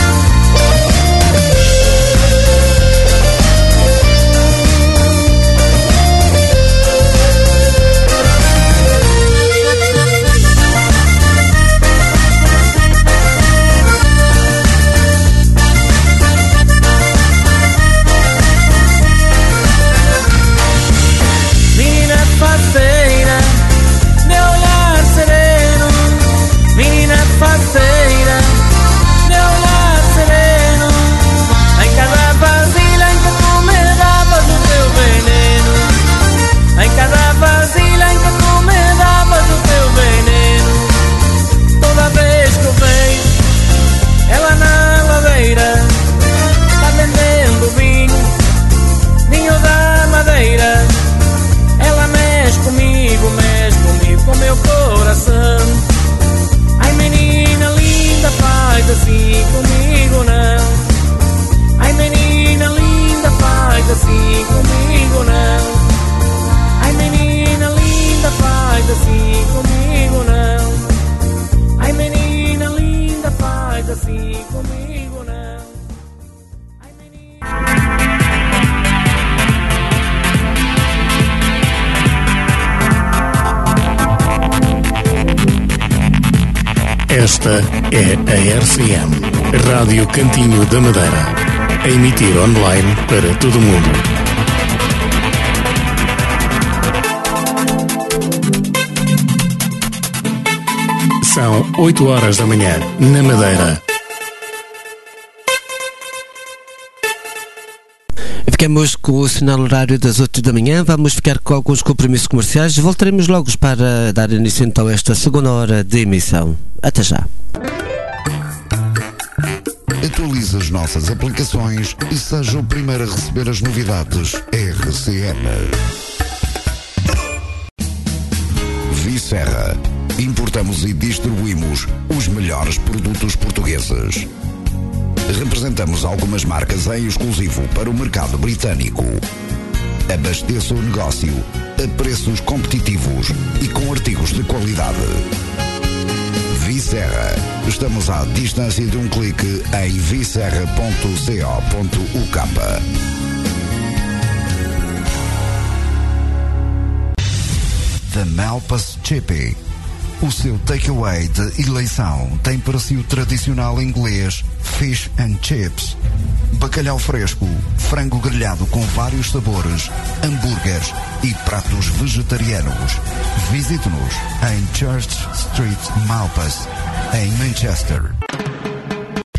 Menina faceira, de olhar sereno, menina faceira, de olhar sereno, em cada vasilha em que tu me davas o teu veneno, em cada vasilha em que tu me davas o teu veneno, toda vez que eu vejo ela na ladeira, tá vendendo vinho, vinho da madeira, ela mexe comigo, mexe comigo, com meu coração. Ai menina linda, faz assim comigo não. Ai menina linda, faz assim comigo não. Ai menina linda, faz assim comigo não. Ai menina linda, faz assim comigo não. Ai menina...
Esta é a R C M, Rádio Cantinho da Madeira, a emitir online para todo o mundo. São oito horas da manhã, na Madeira.
Ficamos com o sinal horário das oito da manhã. Vamos ficar com alguns compromissos comerciais. Voltaremos logo para dar início então a esta segunda hora de emissão. Até já.
Atualize as nossas aplicações e seja o primeiro a receber as novidades R C M. Vicerra. Importamos e distribuímos os melhores produtos portugueses. Representamos algumas marcas em exclusivo para o mercado britânico. Abasteça o negócio a preços competitivos e com artigos de qualidade. Vicerra. Estamos à distância de um clique em vicerra ponto co ponto u k. The Malpas Chippy. O seu takeaway de eleição tem para si o tradicional inglês Fish and Chips, bacalhau fresco, frango grelhado com vários sabores, hambúrgueres e pratos vegetarianos. Visite-nos em Church Street, Malpas, em Manchester.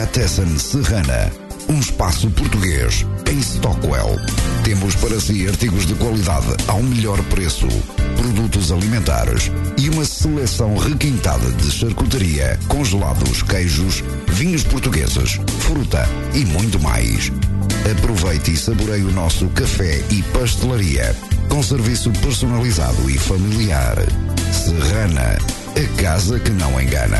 Delicatessen Serrana, um espaço português em Stockwell. Temos para si artigos de qualidade ao melhor preço, produtos alimentares e uma seleção requintada de charcutaria, congelados, queijos, vinhos portugueses, fruta e muito mais. Aproveite e saboreie o nosso café e pastelaria, com serviço personalizado e familiar. Serrana, a casa que não engana.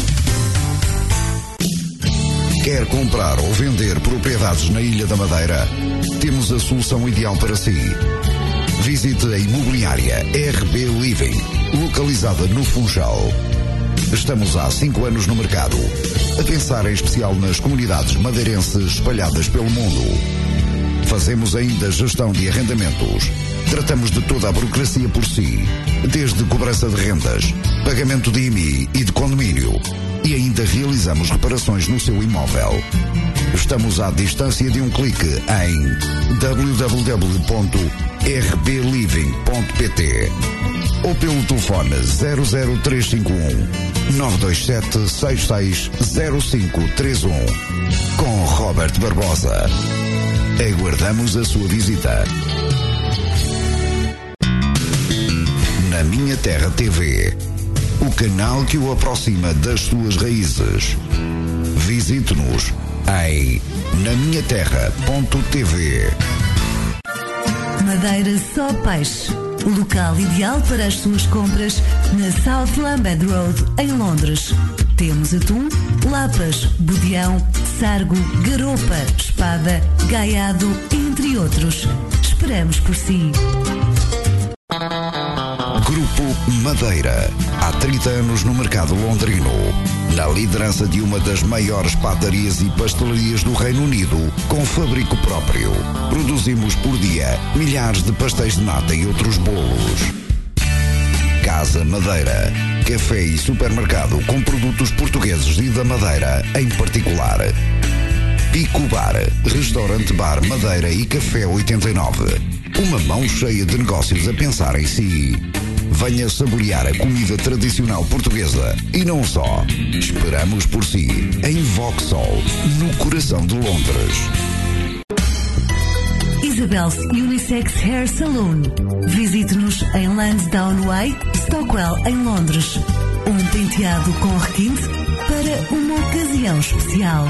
Quer comprar ou vender propriedades na Ilha da Madeira? Temos a solução ideal para si. Visite a imobiliária R B Living, localizada no Funchal. Estamos há cinco anos no mercado, a pensar em especial nas comunidades madeirenses espalhadas pelo mundo. Fazemos ainda gestão de arrendamentos. Tratamos de toda a burocracia por si, desde cobrança de rendas, pagamento de I M I e de condomínio. E ainda realizamos reparações no seu imóvel. Estamos à distância de um clique em w w w ponto r b living ponto p t ou pelo telefone zero zero três cinco um nove dois sete seis seis zero cinco três um com Robert Barbosa. Aguardamos a sua visita. Na Minha Terra T V, o canal que o aproxima das suas raízes. Visite-nos em na minha terra ponto t v.
Madeira Só Peixe, o local ideal para as suas compras na South Lambeth Road, em Londres. Temos atum, lapas, budião, sargo, garopa, espada, gaiado, entre outros. Esperamos por si.
Grupo Madeira, há trinta anos no mercado londrino, na liderança de uma das maiores padarias e pastelarias do Reino Unido, com fabrico próprio. Produzimos por dia milhares de pastéis de nata e outros bolos. Casa Madeira, café e supermercado com produtos portugueses e da Madeira em particular. Pico Bar, restaurante bar Madeira e café oitenta e nove. Uma mão cheia de negócios a pensar em si. Venha saborear a comida tradicional portuguesa e não só. Esperamos por si em Vauxhall, no coração de Londres.
Isabel's Unisex Hair Salon. Visite-nos em Lansdowne Way, Stockwell, em Londres. Um penteado com requinte para uma ocasião especial.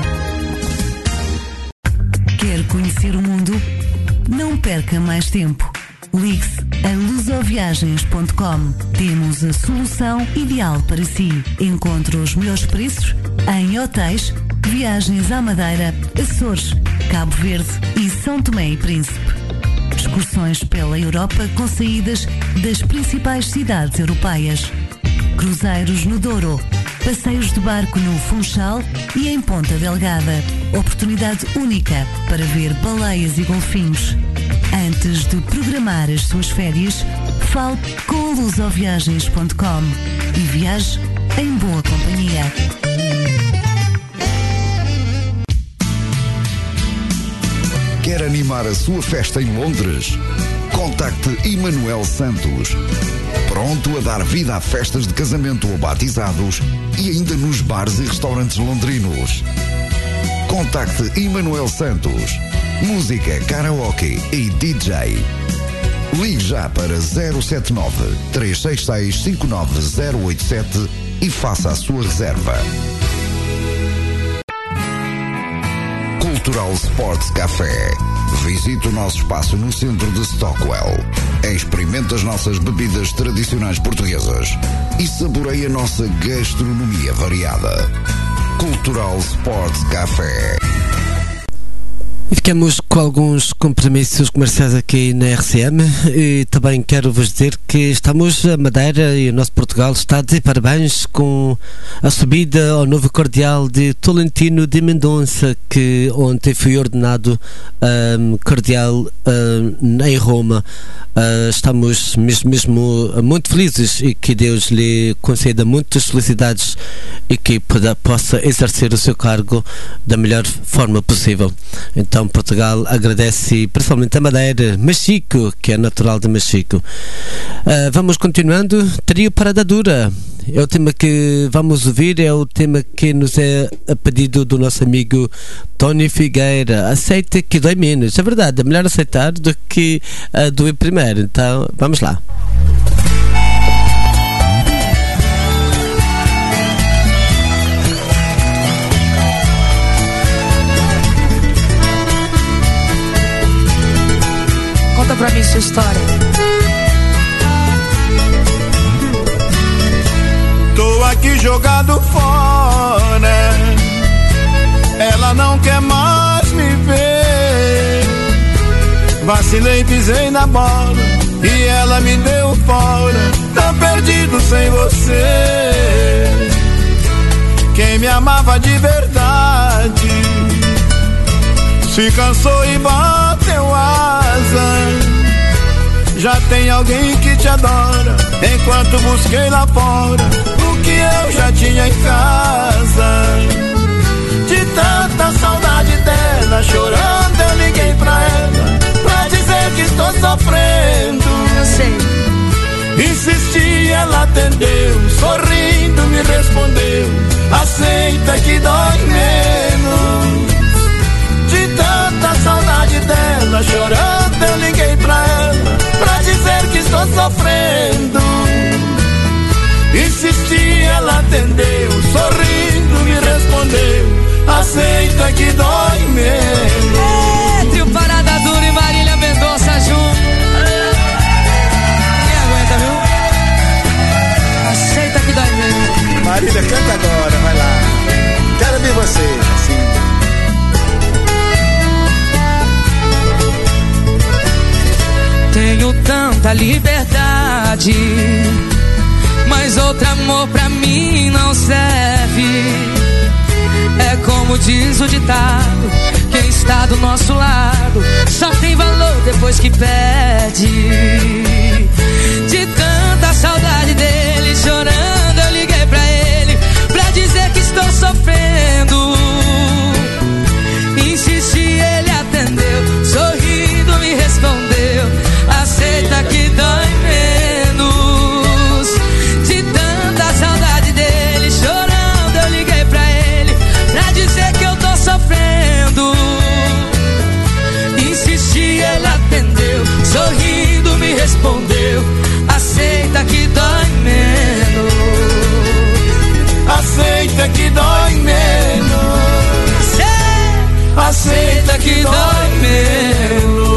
Quer conhecer o mundo? Não perca mais tempo. Ligue-se a lusoviagens ponto com. Temos a solução ideal para si. Encontre os melhores preços em hotéis, viagens à Madeira, Açores, Cabo Verde e São Tomé e Príncipe. Excursões pela Europa com saídas das principais cidades europeias. Cruzeiros no Douro. Passeios de barco no Funchal e em Ponta Delgada. Oportunidade única para ver baleias e golfinhos. Antes de programar as suas férias, fale com a lusoviagens ponto com e viaje em boa companhia.
Quer animar a sua festa em Londres? Contacte Emanuel Santos. Pronto a dar vida a festas de casamento ou batizados e ainda nos bares e restaurantes londrinos. Contacte Emanuel Santos. Música, karaoke e D J. Ligue já para zero sete nove, três seis seis, cinco nove zero oito sete e faça a sua reserva. Cultural Sports Café. Visite o nosso espaço no centro de Stockwell. Experimente as nossas bebidas tradicionais portuguesas e saboreie a nossa gastronomia variada. Cultural Sports Café.
E ficamos com alguns compromissos comerciais aqui na R C M e também quero vos dizer que estamos a Madeira e o nosso Portugal está a dizer parabéns com a subida ao novo cardeal de Tolentino de Mendonça, que ontem foi ordenado um, cardeal um, em Roma. Uh, estamos mesmo, mesmo muito felizes e que Deus lhe conceda muitas felicidades e que poda, possa exercer o seu cargo da melhor forma possível. Então Então Portugal agradece principalmente a Madeira, Machico, que é natural de Machico. Uh, vamos continuando. Trio Parada Dura. É o tema que vamos ouvir, é o tema que nos é a pedido do nosso amigo Tony Figueira. Aceita que dói menos. É verdade, é melhor aceitar do que uh, doer primeiro. Então, vamos lá.
Conta pra mim sua história.
Tô aqui jogado fora, ela não quer mais me ver. Vacilei, pisei na bola e ela me deu fora. Tá perdido sem você. Quem me amava de verdade se cansou e bateu asa. Já tem alguém que te adora, enquanto busquei lá fora o que eu já tinha em casa. De tanta saudade dela, chorando eu liguei pra ela, pra dizer que estou sofrendo.
Eu sei.
Insisti, ela atendeu, sorrindo me respondeu, aceita que dói menos. De tanta saudade dela, chorando eu liguei pra ela, pra dizer que estou sofrendo. Insisti, ela atendeu, sorrindo me respondeu, aceita que dói menos.
É, trio Parada Dura e Marília Mendonça junto. Quem aguenta, viu? Aceita que dói menos.
Marília, canta agora, vai lá. Quero ver você, assim.
Tenho tanta liberdade, mas outro amor pra mim não serve. É como diz o ditado, quem está do nosso lado só tem valor depois que perde. De tanta saudade dele, chorando eu liguei pra ele, pra dizer que estou sofrendo. Insisti, ele atendeu, sorrindo me respondeu, aceita que dói menos. De tanta saudade dele, chorando eu liguei pra ele, pra dizer que eu tô sofrendo. Insisti, ele atendeu, sorrindo me respondeu, aceita que dói menos. Aceita que dói menos. Aceita que dói menos.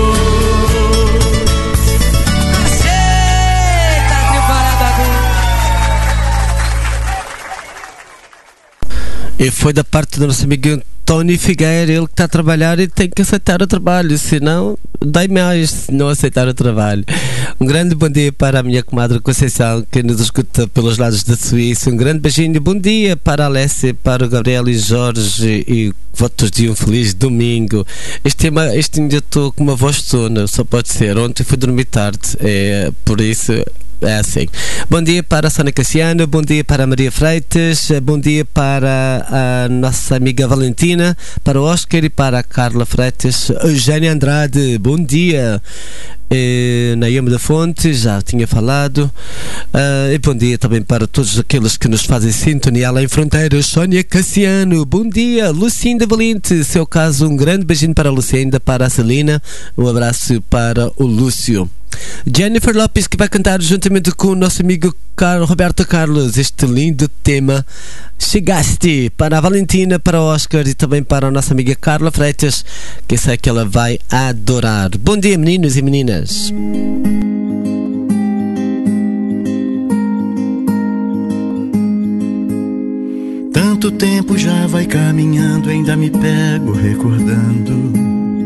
E foi da parte do nosso amigo Tony Figueira, ele que está a trabalhar e tem que aceitar o trabalho, senão dá mais se não aceitar o trabalho. Um grande bom dia para a minha comadre Conceição, que nos escuta pelos lados da Suíça. Um grande beijinho, bom dia para a Alessia, para o Gabriel e Jorge, e votos de um feliz domingo. Este tema, este ainda estou com uma voz sona, só pode ser. Ontem fui dormir tarde, é, por isso é assim. Bom dia para a Sônia Cassiano, bom dia para a Maria Freitas, bom dia para a nossa amiga Valentina, para o Oscar e para a Carla Freitas, Eugénia Andrade, bom dia. E Naomi da Fonte, já tinha falado. Uh, e bom dia também para todos aqueles que nos fazem sintonia lá em Fronteiras. Sónia Cassiano, bom dia. Lucinda Valente, seu caso, um grande beijinho para a Lucinda, para a Celina, um abraço para o Lúcio. Jennifer Lopes, que vai cantar juntamente com o nosso amigo Carlos, Roberto Carlos, este lindo tema Chegaste, para a Valentina, para o Oscar e também para a nossa amiga Carla Freitas, que sei que ela vai adorar. Bom dia, meninos e meninas.
Tanto tempo já vai caminhando, ainda me pego recordando.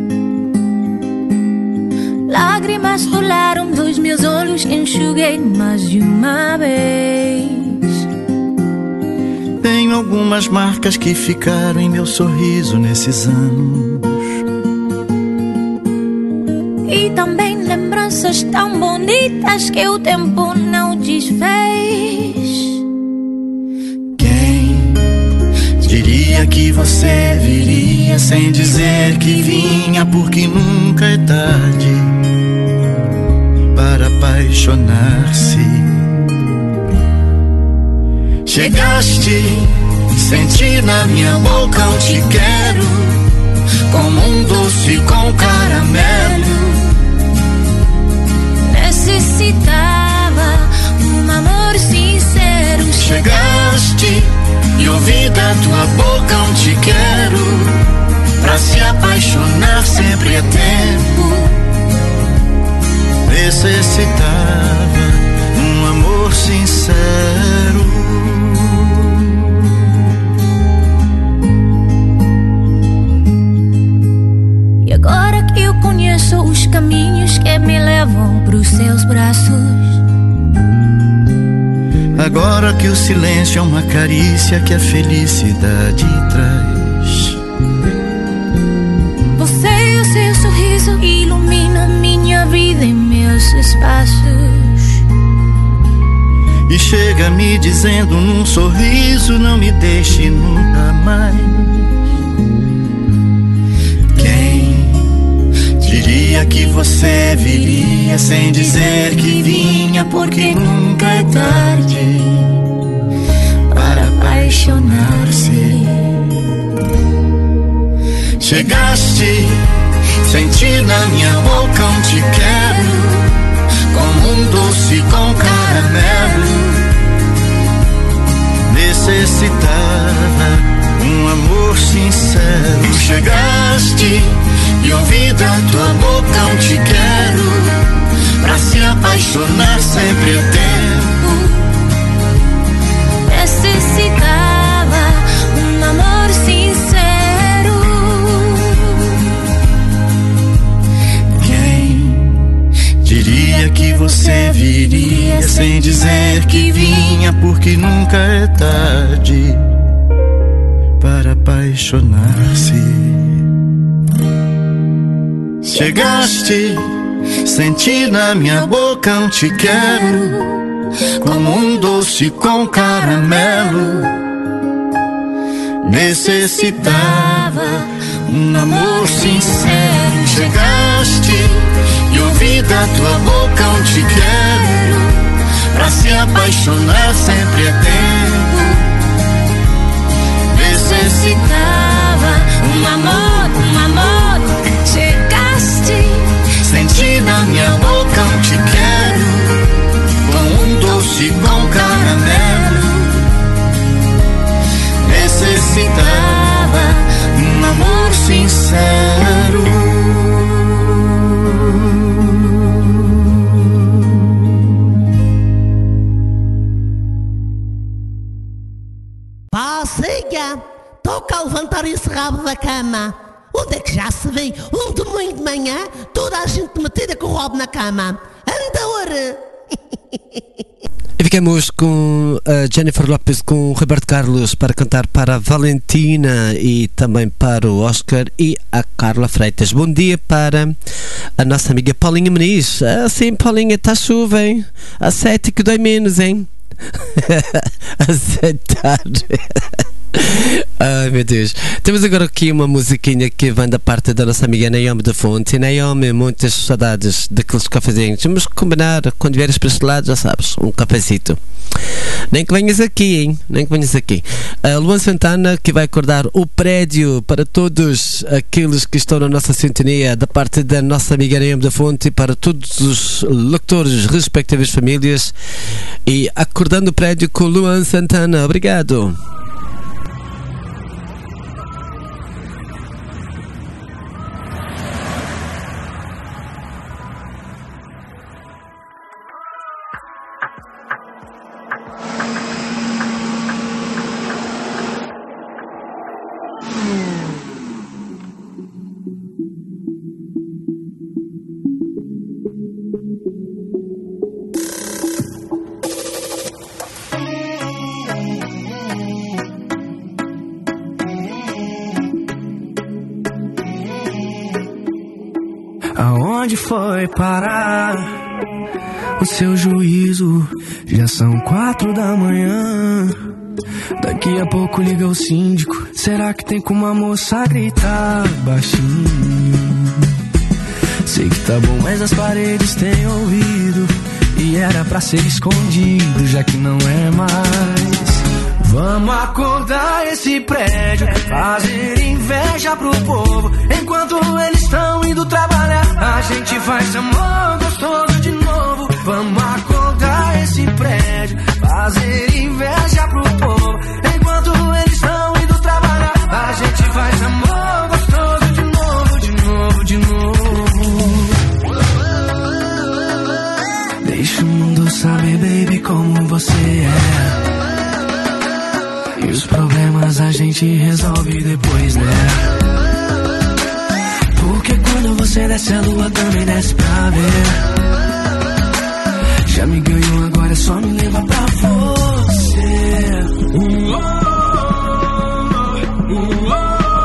Lágrimas rolaram dos meus olhos, enxuguei mais de uma vez.
Tenho algumas marcas que ficaram em meu sorriso nesses anos.
E também lembranças tão bonitas que o tempo não desfez.
Quem Diria que você viria sem dizer que vinha, porque nunca é tarde para apaixonar-se. Chegaste, senti na minha boca um te quero, como um doce com caramelo.
Necessitava um amor sincero.
Chegaste e ouvi da tua boca um te quero. Pra se apaixonar sempre é tempo. Necessitava um amor sincero.
E agora que eu conheço os caminhos que me levam pros seus braços,
agora que o silêncio é uma carícia que a felicidade traz,
você e o seu sorriso iluminam minha vida e meus espaços.
E chega me dizendo num sorriso: não me deixe nunca mais. Diria que você viria sem dizer que vinha, porque nunca é tarde para apaixonar-se. Chegaste, senti na minha boca um te quero, como um doce com caramelo. Necessitava um amor sincero. Chegaste e ouvi da tua boca um te quero. Pra se apaixonar sempre é tempo.
Necessitava um amor sincero.
Quem diria que você viria sem dizer que vinha, porque nunca é tarde para apaixonar-se. Chegaste, senti na minha boca um te quero, como um doce com caramelo. Necessitava um amor sincero. Chegaste e ouvi da tua boca um te quero. Pra se apaixonar sempre é tempo. Necessitava um amor, um amor. Chegaste, senti na minha boca um te quero, com um doce com caramelo. Necessitava um amor sincero.
Pá, siga, toca a levantar esse rabo da cama. Onde é que já se vê um domingo de manhã toda a gente metida com o rabo na cama? Anda, ora!
E ficamos com a Jennifer Lopez, com o Roberto Carlos, para cantar para a Valentina e também para o Oscar e a Carla Freitas. Bom dia para a nossa amiga Paulinha Muniz. Ah, sim, Paulinha, está chuva, hein? A sete que dói menos, hein? Aceitar. Ai, meu Deus. Temos agora aqui uma musiquinha que vem da parte da nossa amiga Naomi da Fonte. Naomi, muitas saudades daqueles cafezinhos. Vamos combinar, quando vieres para este lado, já sabes, um cafezito. Nem que venhas aqui, hein? Nem que venhas aqui. A Luan Santana, que vai acordar o prédio para todos aqueles que estão na nossa sintonia, da parte da nossa amiga Naomi da Fonte, e para todos os locutores, respectivas famílias. E acordando o prédio com Luan Santana. Obrigado.
Aonde foi parar o seu juízo? Já são quatro da manhã. Daqui a pouco liga o síndico. Será que tem como a moça gritar baixinho? Sei que tá bom, mas as paredes têm ouvido. E era pra ser escondido, já que não é mais. Vamos acordar esse prédio, fazer inveja pro povo. Enquanto eles estão indo trabalhar, a gente faz amor gostoso de novo. Vamos acordar esse prédio, fazer inveja pro povo. Enquanto eles estão indo trabalhar, a gente faz amor gostoso de novo, de novo, de novo. Deixa o mundo saber, baby, como você é. E os problemas a gente resolve depois, né? Porque quando você desce a lua também desce pra ver. Já me ganhou, agora é só me levar pra você. Uh, oh, uh, oh.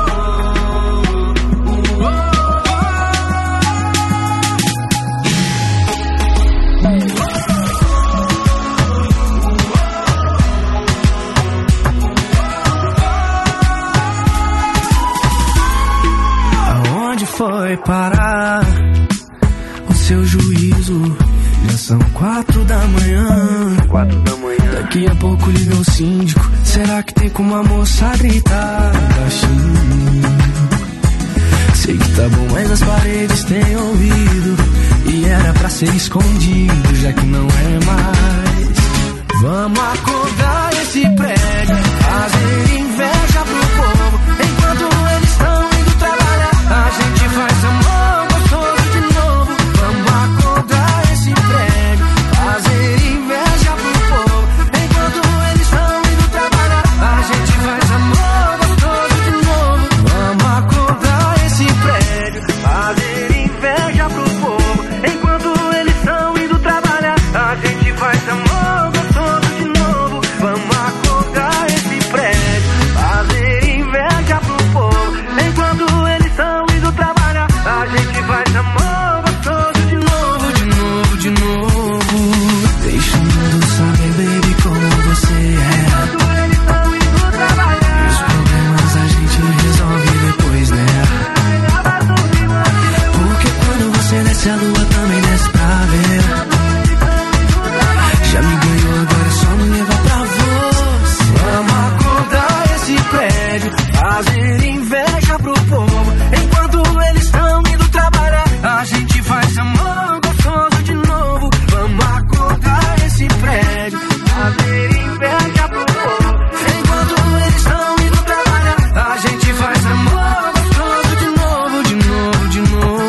Foi parar o seu juízo? Já são quatro da manhã. Quatro da manhã. Daqui a pouco liga o síndico. Será que tem como a moça gritar baixinho? Sei que tá bom, mas as paredes têm ouvido. E era pra ser escondido, já que não é mais. Vamos acordar esse prédio, fazer inveja pro povo. Enquanto eles estão indo trabalhar, a gente faz amor gostoso de novo. Vamos acordar esse prédio, fazer inveja pro povo. Enquanto eles estão indo trabalhar, a gente faz amor gostoso de novo. Vamos acordar esse prédio, fazer inveja pro povo. Enquanto eles estão indo trabalhar, a gente faz amor gostoso de novo. Vamos acordar esse prédio, fazer inveja pro povo. Enquanto eles estão indo trabalhar, a gente faz amor gostoso de novo, de novo, de novo. Deixa o mundo saber, baby, como você é. Enquanto eles estão indo trabalhar, e os problemas a gente resolve depois, né? Porque quando você desce a lua também desce pra ver. Já me ganhou, agora é só me levar pra você. Vamos acordar esse prédio, fazer inveja pro povo. Enquanto eles estão indo trabalhar, a gente faz amor gostoso de novo. Vamos acordar esse prédio, fazer inveja pro povo. Enquanto eles estão indo trabalhar, a gente faz amor gostoso de novo, de novo, de novo.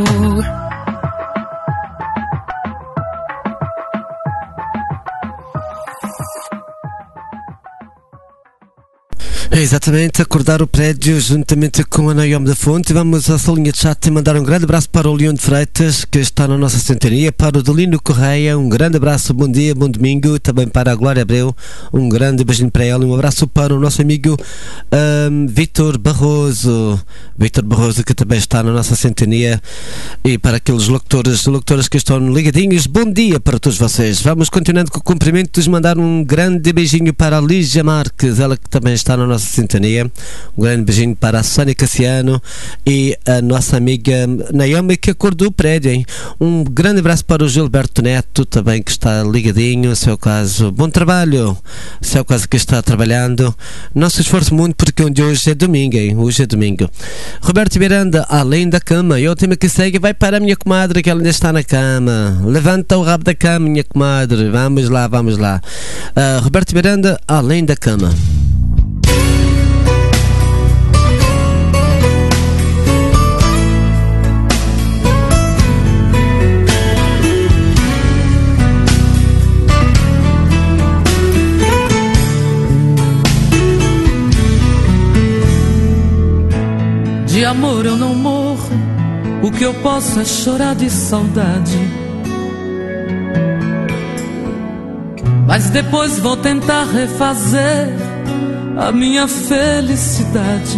Exatamente, acordar o prédio juntamente com a Naomi da Fonte. Vamos à salinha de chat e mandar um grande abraço para o Leão de Freitas, que está na nossa sintonia, para o Delino Correia, um grande abraço, bom dia, bom domingo, também para a Glória Abreu, um grande beijinho para ela, um abraço para o nosso amigo um, Vítor Barroso, Vítor Barroso, que também está na nossa sintonia, e para aqueles locutores, locutores que estão ligadinhos, bom dia para todos vocês. Vamos continuando com cumprimentos, mandar um grande beijinho para a Lígia Marques, ela que também está na nossa sintonia, um grande beijinho para a Sónia Cassiano e a nossa amiga Naomi, que acordou o prédio, hein? Um grande abraço para o Gilberto Neto, também, que está ligadinho, se é o caso, bom trabalho, se é o caso que está trabalhando, não se esforce muito porque onde hoje é domingo, hein? Hoje é domingo. Roberto Miranda, além da cama, e o tema que segue vai para a minha comadre, que ela ainda está na cama. Levanta o rabo da cama, minha comadre, vamos lá, vamos lá. uh, Roberto Miranda, além da cama.
De amor eu não morro, o que eu posso é chorar de saudade. Mas depois vou tentar refazer a minha felicidade.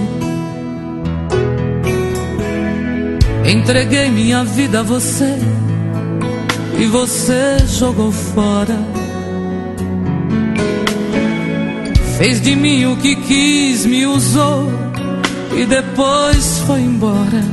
Entreguei minha vida a você e você jogou fora.
Fez de mim o que quis, me usou e depois foi embora.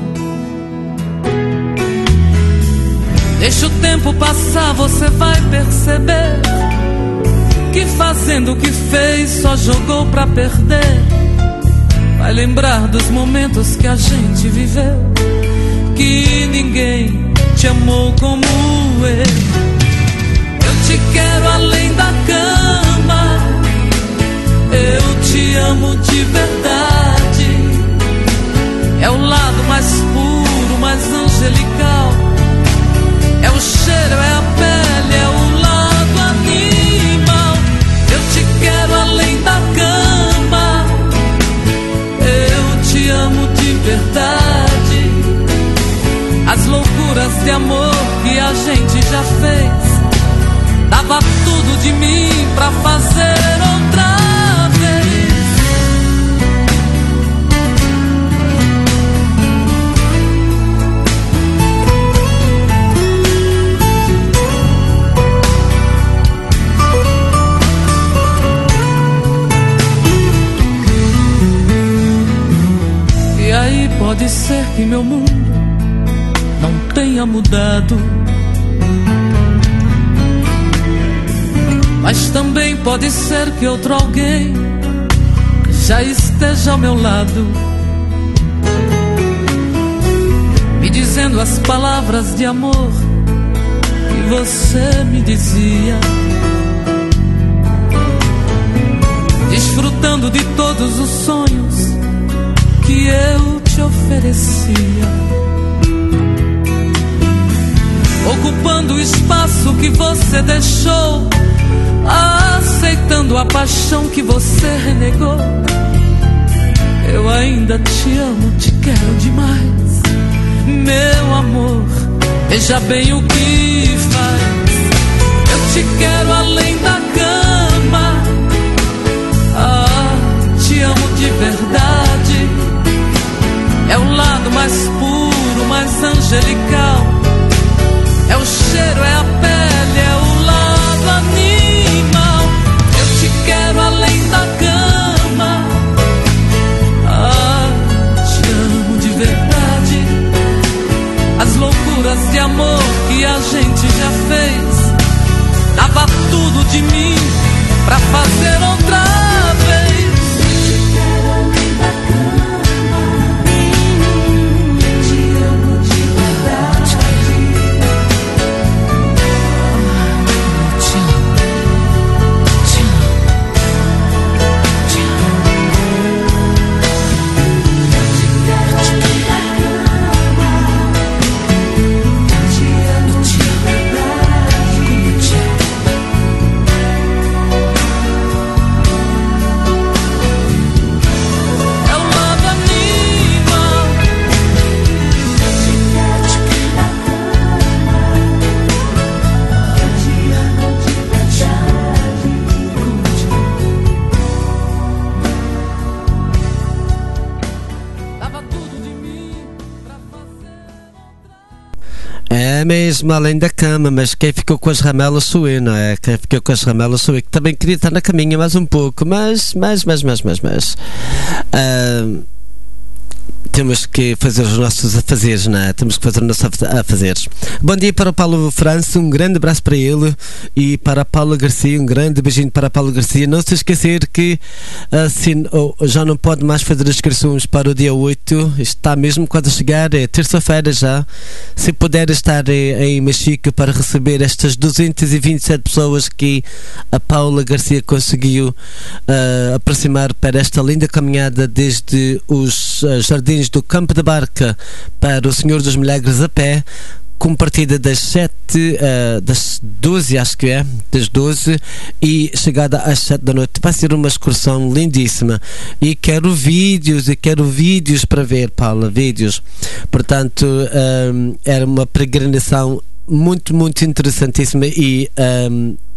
Deixa o tempo passar, você vai perceber que fazendo o que fez só jogou pra perder. Vai lembrar dos momentos que a gente viveu, que ninguém te amou como eu. Eu te quero além da cama, eu te amo de verdade. É o lado mais puro, mais angelical. É o cheiro, é a pele, é o lado animal. Eu te quero além da cama, eu te amo de verdade. As loucuras de amor que a gente já fez, dava tudo de mim pra fazer outra vez. E aí pode ser que meu mundo não tenha mudado, mas também pode ser que outro alguém já esteja ao meu lado, me dizendo as palavras de amor que você me dizia, desfrutando de todos os sonhos que eu te oferecia, ocupando o espaço que você deixou, aceitando a paixão que você renegou. Eu ainda te amo, te quero demais, meu amor, veja bem o que faz. Eu te quero além da cama, ah, te amo de verdade. É o lado mais puro, mais angelical. É o cheiro, é a pele, é o lado animal. Eu te quero além da cama, ah, te amo de verdade. As loucuras de amor que a gente já fez, dava tudo de mim pra fazer outra vez. Te quero além da cama, te amo de verdade.
É mesmo, além da cama, mas quem ficou com as ramelas sou eu, não é? Quem ficou com as ramelas sou eu, que também queria estar na caminha mais um pouco, mas, mas, mas, mas, mas, mas. Uh, temos que fazer os nossos afazeres, não é? Temos que fazer os nossos afazeres. Bom dia para o Paulo França, um grande abraço para ele, e para a Paula Garcia, um grande beijinho para a Paula Garcia. Não se esquecer que assim, oh, já não pode mais fazer as inscrições para o dia oito, está mesmo quase a chegar, é terça-feira já. Se puder estar em Mexico para receber estas duzentas e vinte e sete pessoas que a Paula Garcia conseguiu uh, aproximar para esta linda caminhada desde os uh, jardins do Campo da Barca para o Senhor dos Milagres a pé, com partida das sete, uh, das doze, acho que é, das doze, e chegada às sete da noite. Vai ser uma excursão lindíssima, e quero vídeos, e quero vídeos para ver, Paula, vídeos. Portanto, um, era uma peregrinação muito, muito interessantíssima, e um,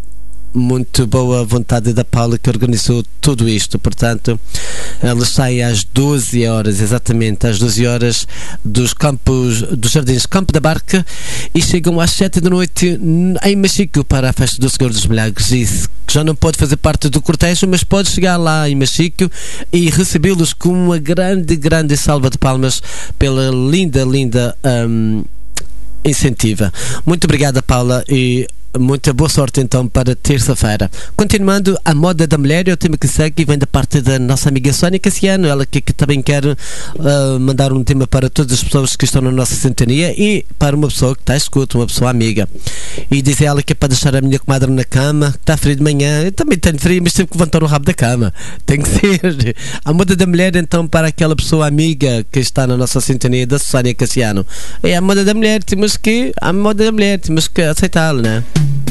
muito boa vontade da Paula que organizou tudo isto. Portanto, elas saem às doze horas, exatamente às doze horas dos campos, dos Jardins Campo da Barca, e chegam às sete da noite em Machico para a festa do Senhor dos Milagres. E já não pode fazer parte do cortejo, mas pode chegar lá em Machico e recebê-los com uma grande, grande salva de palmas pela linda, linda um, incentiva. Muito obrigada, Paula, e muita boa sorte então para terça-feira. Continuando, a moda da mulher é o tema que segue e vem da parte da nossa amiga Sónia Cassiano, ela que, que também quer uh, mandar um tema para todas as pessoas que estão na nossa sintonia e para uma pessoa que está a escuta, uma pessoa amiga. E diz ela que é para deixar a minha comadre na cama, que está frio de manhã. Eu também tenho frio, mas tenho que levantar o rabo da cama. Tem que ser. A moda da mulher então para aquela pessoa amiga que está na nossa sintonia da Sónia Cassiano. É a moda da mulher, temos que a moda da mulher, temos que aceitá-la, né?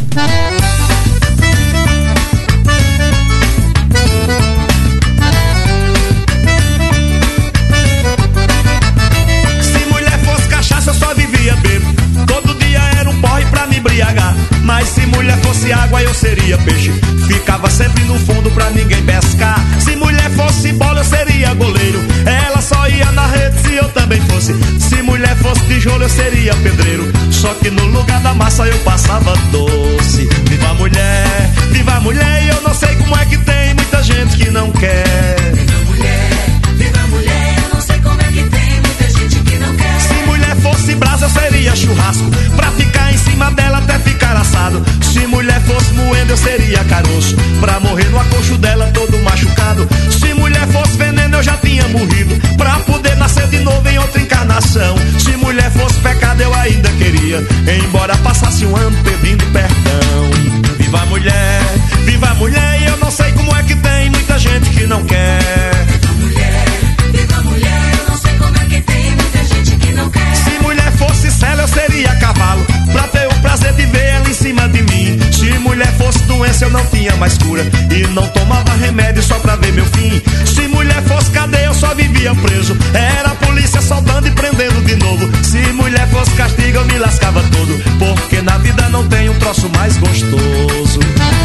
Se mulher fosse cachaça eu só vivia bebo. Todo dia era um porre pra me embriagar. Mas se mulher fosse água eu seria peixe. Ficava sempre no fundo pra ninguém pescar. Se mulher fosse bola eu seria goleiro. Ela só ia na rede se eu também fosse. Se mulher fosse tijolo eu seria pedreiro. Só que no lugar da massa eu passava doce. Viva a mulher, viva a mulher. E eu não sei como é que tem muita gente que não quer. Viva a mulher, viva a mulher. Eu não sei como é que tem muita gente que não quer. Se mulher fosse brasa eu seria churrasco. Pra ficar em cima dela até ficar assado. Se mulher fosse moendo eu seria caroço. Pra morrer no acolcho dela todo machucado. Se mulher fosse veneno eu já tinha morrido. Pra poder nascer de novo em outra encarnação. Se mulher fosse pecado eu ainda queria. Embora passasse um ano pedindo perdão. Viva a mulher, viva a mulher. E eu não sei como é que tem muita gente que não quer. Viva a mulher, viva a mulher. Eu não sei como é que tem muita gente que não quer. Se mulher fosse cela eu seria cavalo. Pra ter o prazer de ver ela em cima de mim. Se mulher fosse doença eu não tinha mais cura. E não tomava remédio só pra ver meu fim. Se mulher fosse cadeia eu só vivia preso. Era a polícia soltando e prendendo de novo. Se mulher fosse castigo eu me lascava todo. Porque na vida não tem um troço mais gostoso.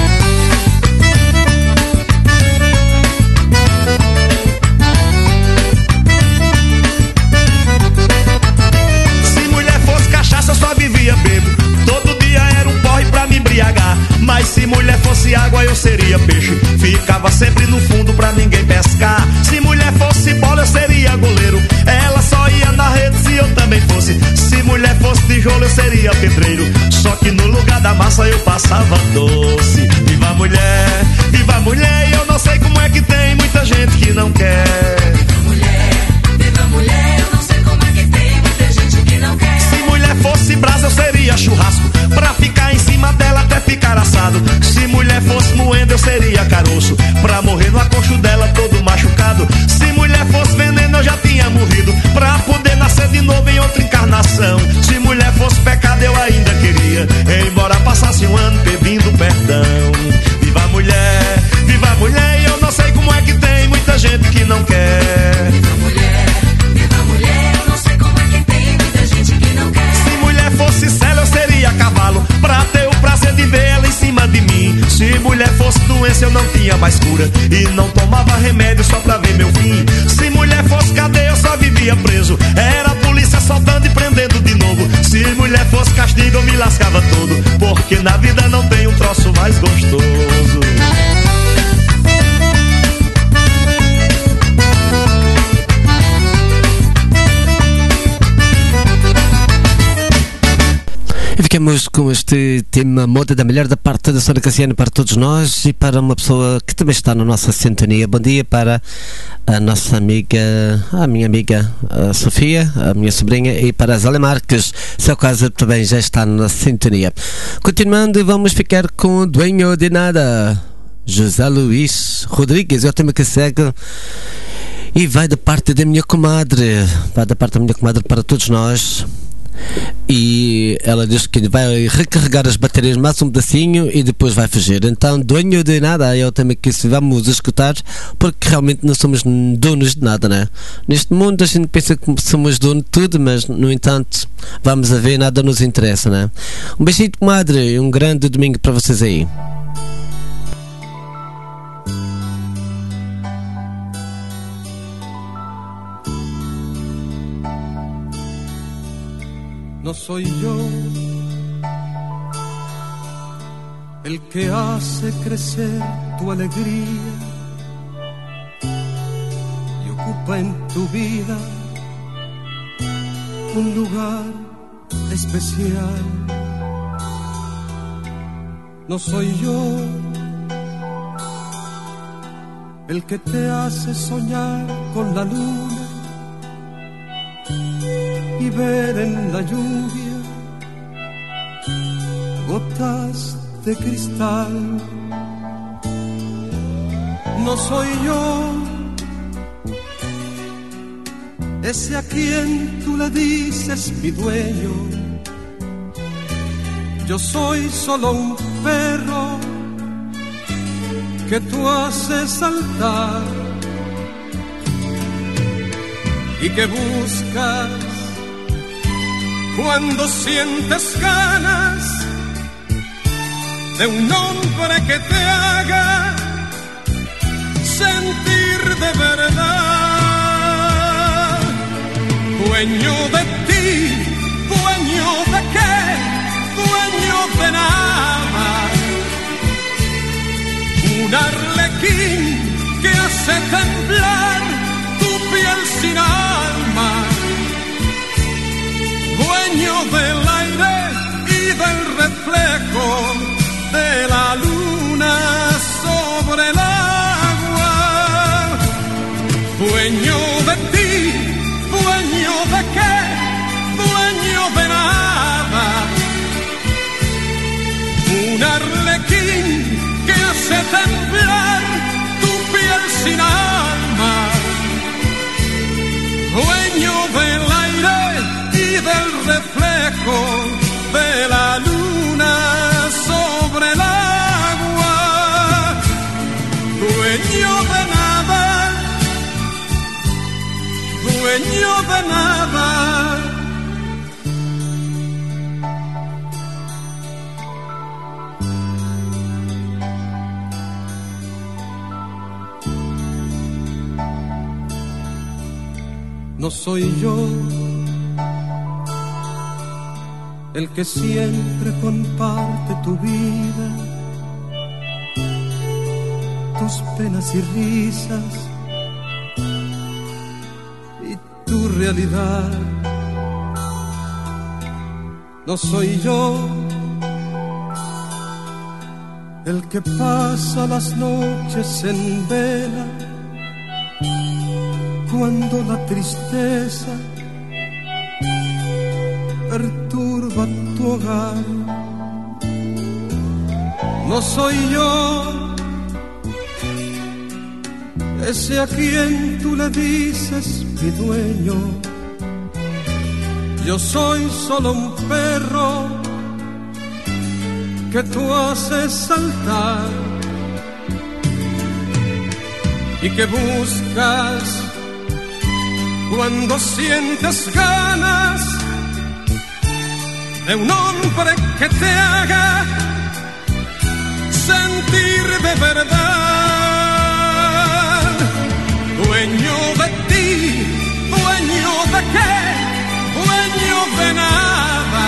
Se mulher fosse cachaça eu só vivia bebo. Todo dia era um porre pra me embriagar. Mas se mulher fosse água eu seria peixe. Ficava sempre no fundo pra ninguém pescar. Se mulher fosse bola eu seria goleiro. Ela só ia na rede se eu também fosse. Se mulher fosse tijolo eu seria pedreiro. Só que no lugar da massa eu passava doce. Viva a mulher, viva a mulher. E eu não sei como é que tem muita gente que não quer. Viva a mulher, viva a mulher. Eu não sei como é que tem muita gente que não quer. Se mulher fosse brasa eu seria churrasco. Pra ficar em cima dela até ficar assado. Se mulher fosse moendo eu seria caroço. Pra morrer no acolcho dela todo machucado. Se mulher fosse veneno eu já tinha morrido. Pra poder nascer de novo em outra encarnação. Se mulher fosse pecado eu ainda queria. Embora passasse um ano pedindo perdão. Viva a mulher, viva a mulher. E eu não sei como é que tem muita gente que não quer. Viva a mulher, viva a mulher. Eu não sei como é que tem muita gente que não quer. Se mulher fosse cela eu seria cavalo. Pra ter o prazer de ver ela em cima de mim. Se mulher fosse doença eu não tinha mais cura. E não tomava remédio só pra ver meu fim. Se mulher fosse cadeia eu só vivia preso. Era a polícia soltando e prendendo de novo. Se mulher fosse castigo eu me lascava todo. Porque na vida não tem um troço mais gostoso.
E ficamos com este tema Moda da Mulher da parte da Sónia Cassiano para todos nós e para uma pessoa que também está na nossa sintonia. Bom dia para a nossa amiga, a minha amiga a Sofia, a minha sobrinha, e para a Zélia Marques, seu caso também já está na sintonia. Continuando, vamos ficar com o Dueño de Nada, José Luís Rodrigues, é o tema que segue. E vai da parte da minha comadre, vai da parte da minha comadre para todos nós. E ela diz que vai recarregar as baterias mais um pedacinho e depois vai fugir. Então, Dueño de Nada é o tema que vamos escutar, porque realmente não somos donos de nada, né? Neste mundo a gente pensa que somos donos de tudo, mas no entanto, vamos a ver, nada nos interessa, né? Um beijinho, comadre, e um grande domingo para vocês aí.
No soy yo el que hace crecer tu alegría y ocupa en tu vida un lugar especial. No soy yo el que te hace soñar con la luna y ver en la lluvia gotas de cristal. No soy yo ese a quien tú le dices mi dueño. Yo soy solo un perro que tú haces saltar y que buscas cuando sientes ganas de un hombre que te haga sentir de verdad. Dueño de ti, dueño de qué, dueño de nada. Un arlequín que hace temblar tu piel sin alma. Dueño del aire y del reflejo de la luna sobre el agua. Dueño de ti, dueño de qué, dueño de nada. Un arlequín que hace temblar tu piel sin alma. Dueño del aire y del reflejo de la luna sobre el agua. Dueño de nada, dueño de nada. No soy yo el que siempre comparte tu vida, tus penas y risas y tu realidad. No soy yo el que pasa las noches en vela cuando la tristeza perturba tu hogar. No soy yo ese a quien tú le dices mi dueño. Yo soy solo un perro que tú haces saltar y que buscas cuando sientes ganas de un hombre que te haga sentir de verdad. Dueño de ti, dueño de qué, dueño de nada.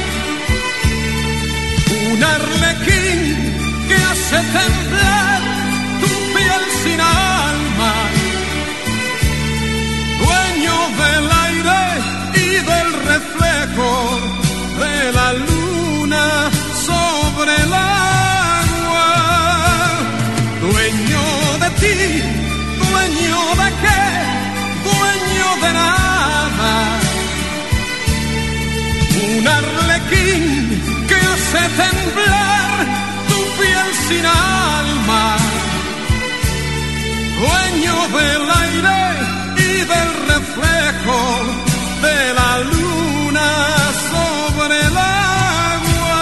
Un arlequín que hace temblar tu piel sin alma. Dueño del aire y del reflejo de la luna sobre el agua. Dueño de ti, dueño de qué, dueño de nada. Un arlequín que hace temblar tu piel sin alma. Dueño del aire y del reflejo de la luna sobre el agua.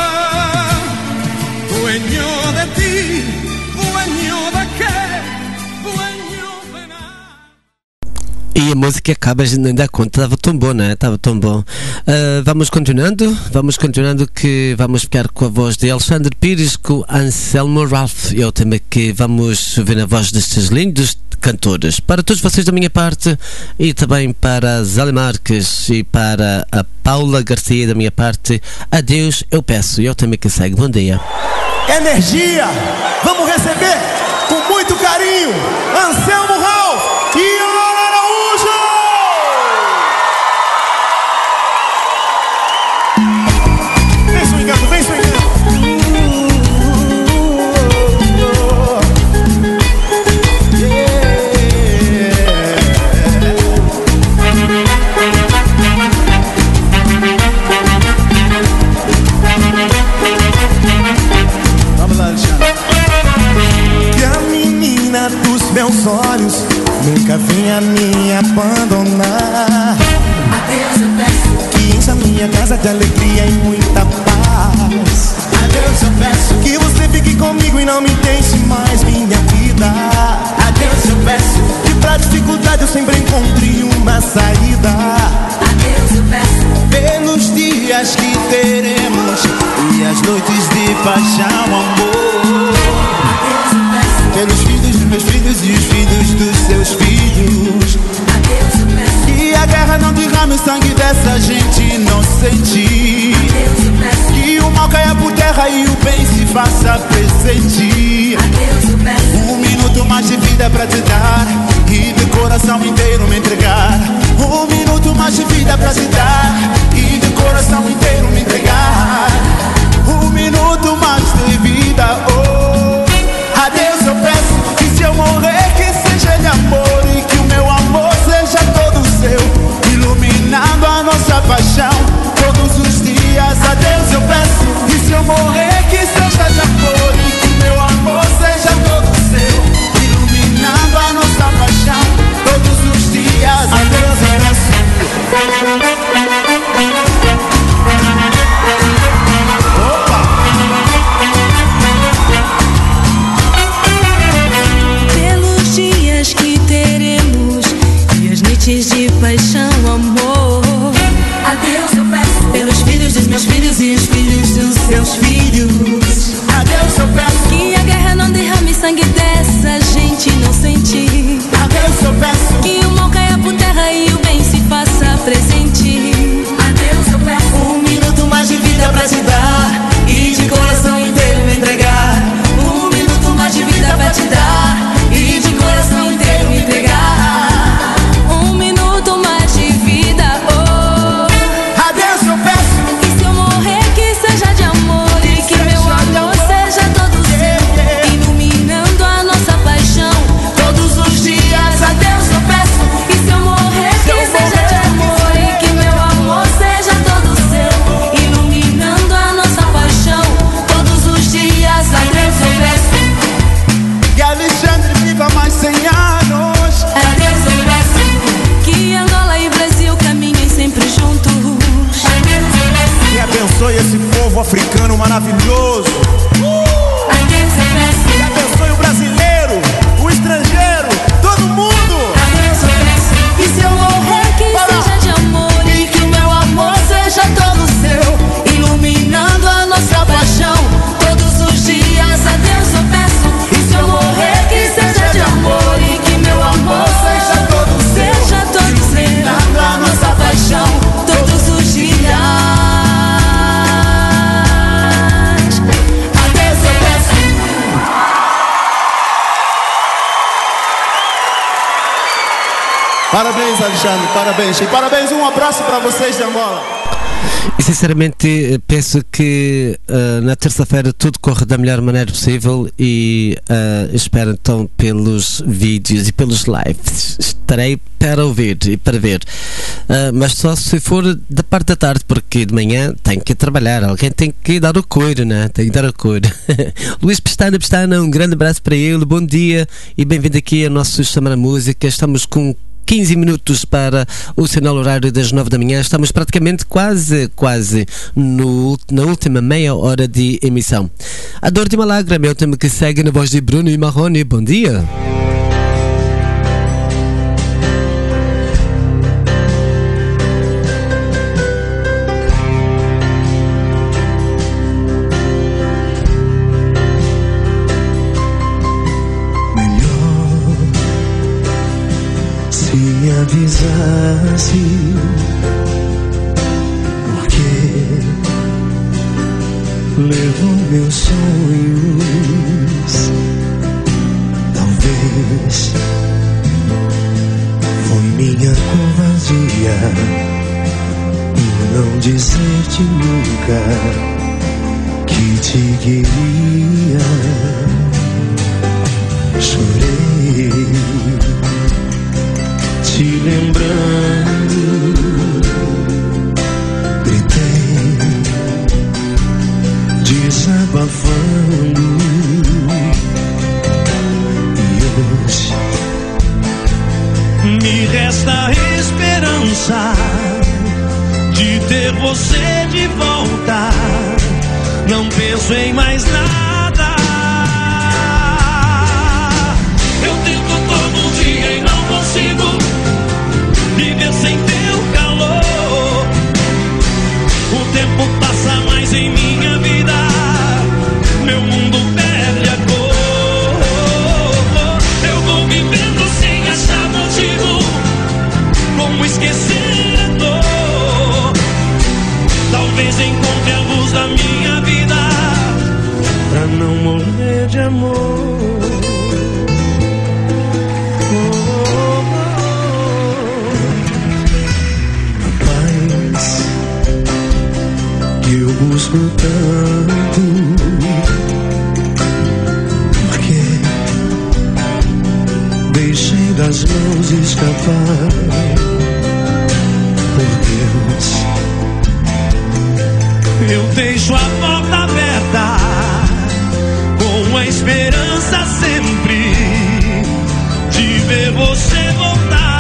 Dueño de ti, dueño de qué, dueño de nada.
E a música acaba, a gente não dá conta, estava tão bom, né? Estava tão bom. Uh, vamos continuando, vamos continuando que vamos ficar com a voz de Alexandre Pires com Anselmo Ralph. É o tema que vamos ver na voz destes lindos cantores. Para todos vocês da minha parte e também para a Zélia Marques e para a Paula Garcia da minha parte, adeus, eu peço. E eu também que segue. Bom dia.
Energia! Vamos receber com muito carinho Anselmo Ralph e Aurora Araújo! Vem swingando, vem swingando! Dos meus olhos nunca venha me abandonar.
Adeus, eu peço
que encha minha casa de alegria e muita paz.
Adeus, eu peço
que você fique comigo e não me deixe mais minha vida.
Adeus, eu peço
que pra dificuldade eu sempre encontre uma saída.
Adeus, eu peço
pelos dias que teremos e as noites de paixão, amor. Pelos filhos dos meus filhos e os filhos dos seus filhos.
Adeus, eu peço
que a guerra não derrame o sangue dessa gente inocente.
Adeus, eu peço
que o mal caia por terra e o bem se faça presente.
Adeus, eu peço
um minuto mais de vida pra te dar e de coração inteiro me entregar. Um minuto mais de vida pra te dar e de coração inteiro me entregar. Um minuto mais de vida, oh. Adeus, eu peço que se eu morrer que seja de amor e que o meu amor seja todo seu, iluminando a nossa paixão todos os dias. Adeus, eu peço que se eu morrer que seja de amor e que o meu amor seja todo seu, iluminando a nossa paixão todos os dias. Adeus, eu peço.
De paixão, amor.
Adeus, eu peço
pelos filhos dos meus filhos e os filhos dos seus filhos.
Adeus, eu peço
que a guerra não derrame sangue dessa gente inocente.
Adeus, eu peço
que o mal caia por terra e o bem se faça presente.
Adeus, eu peço
um minuto mais de vida pra te dar e de coração inteiro me entregar.
Um minuto mais de vida pra te dar e de coração inteiro me entregar.
Abençoe esse povo africano maravilhoso. Uh!
Adeus, eu peço.
E abençoe o brasileiro, o estrangeiro, todo mundo.
Adeus, eu peço. E se eu morrer que Para. seja de amor e que o meu amor seja todo seu, iluminando a nossa paixão todos os dias. Adeus, eu peço. E se eu morrer que seja de amor e que meu amor seja todo seu, seja todo seu, iluminando a nossa paixão todos os dias.
Parabéns, Alexandre, parabéns. E parabéns, um abraço para vocês de Angola.
E sinceramente penso que uh, na terça-feira tudo corre da melhor maneira possível e uh, espero então pelos vídeos e pelos lives. Estarei para ouvir e para ver, uh, mas só se for da parte da tarde, porque de manhã tenho que trabalhar, alguém tem que dar o couro, né? Tem que dar o couro. Luís Pestana, Pestana, um grande abraço para ele, bom dia e bem-vindo aqui ao nosso Chamar Música. Estamos com quinze minutos para o sinal horário das nove da manhã. Estamos praticamente quase, quase no, na última meia hora de emissão. A Dor de Malagra, meu tema que segue na voz de Bruno e Marrone. Bom dia.
avisasse, porque levou meus sonhos. Talvez foi minha covardia por não dizer-te nunca que te queria. Chorei te lembrando, gritei desabafando, e hoje
me resta a esperança de ter você de volta. Não penso em mais nada. Eu tento todo dia e não consigo viver sem teu calor. O tempo passa mais em minha vida, meu mundo perde a cor. Eu vou vivendo sem achar motivo, como esquecer a dor. Talvez encontre a luz da minha vida,
pra não morrer de amor. Que eu busco tanto, porque deixei das mãos escapar. Por Deus,
eu deixo a porta aberta, com a esperança sempre de ver você voltar.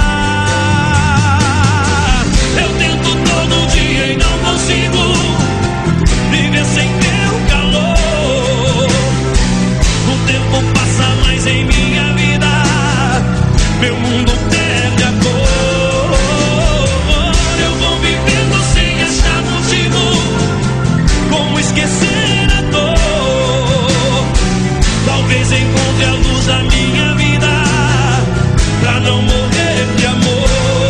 Eu tento todo dia e não consigo viver sem teu calor. O tempo passa mais em minha vida, meu mundo perde a cor. Eu vou vivendo sem achar motivo, como esquecer a dor. Talvez encontre a luz da minha vida, pra não morrer de amor.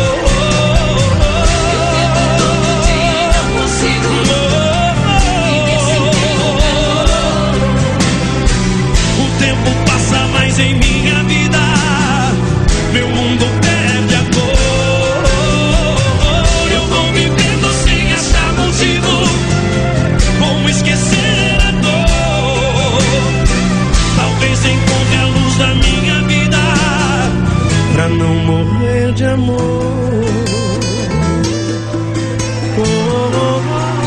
Em minha vida, meu mundo perde a cor. Eu vou vivendo sem achar motivo, como esquecer a dor. Talvez encontre a luz da minha vida,
pra não morrer de amor. Oh, oh, oh.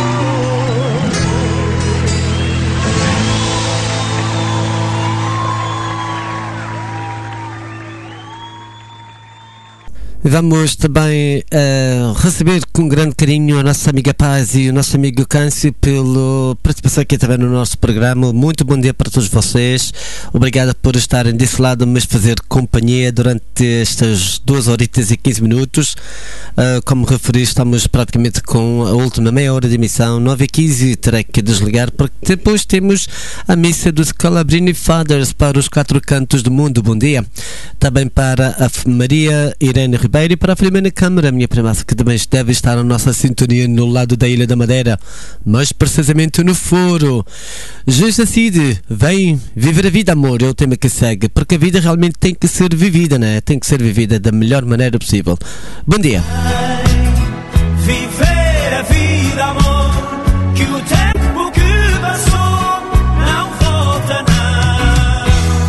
Vamos também uh, receber com grande carinho a nossa amiga Paz e o nosso amigo Câncio pela participação aqui também no nosso programa. Muito bom dia para todos vocês. Obrigado por estarem desse lado, mas fazer companhia durante estas duas horitas e quinze minutos. Uh, como referi, estamos praticamente com a última meia hora de emissão. nove e quinze terei que desligar, porque depois temos a missa dos Calabrini Fathers para os quatro cantos do mundo. Bom dia. Também para a Maria Irene Ribeiro e para a Filomena Câmara, minha prima, que também deve estar na nossa sintonia no lado da Ilha da Madeira, mas precisamente no Foro. Jesus Cid, vem viver a vida, amor, é o tema que segue, porque a vida realmente tem que ser vivida, né? Tem que ser vivida da melhor maneira possível. Bom dia.
Viver a vida, amor, que o tempo que passou não volta, não.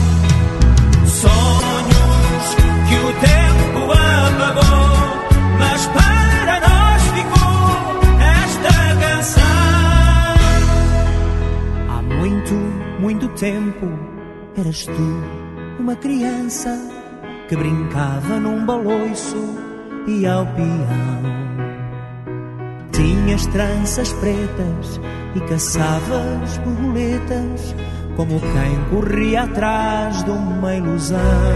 Sonhos que o tempo apagou, mas para nós ficou esta canção. Há muito, muito tempo eras tu uma criança que brincava num baloiço e ao peão. Tinhas tranças pretas e caçavas borboletas, como quem corria atrás de uma ilusão.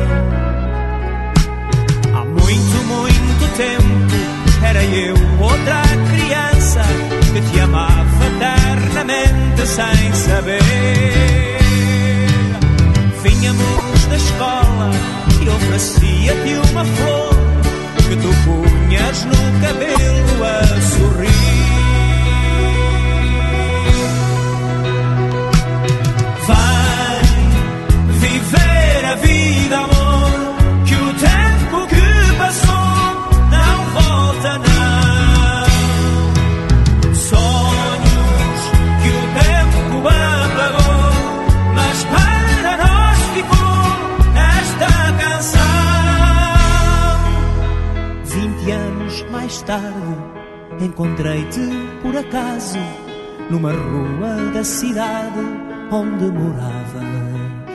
Há muito, muito tempo era eu outra criança que te amava eternamente sem saber. Vínhamos da escola e oferecia-te uma flor mais tarde encontrei-te por acaso numa rua da cidade onde moravas.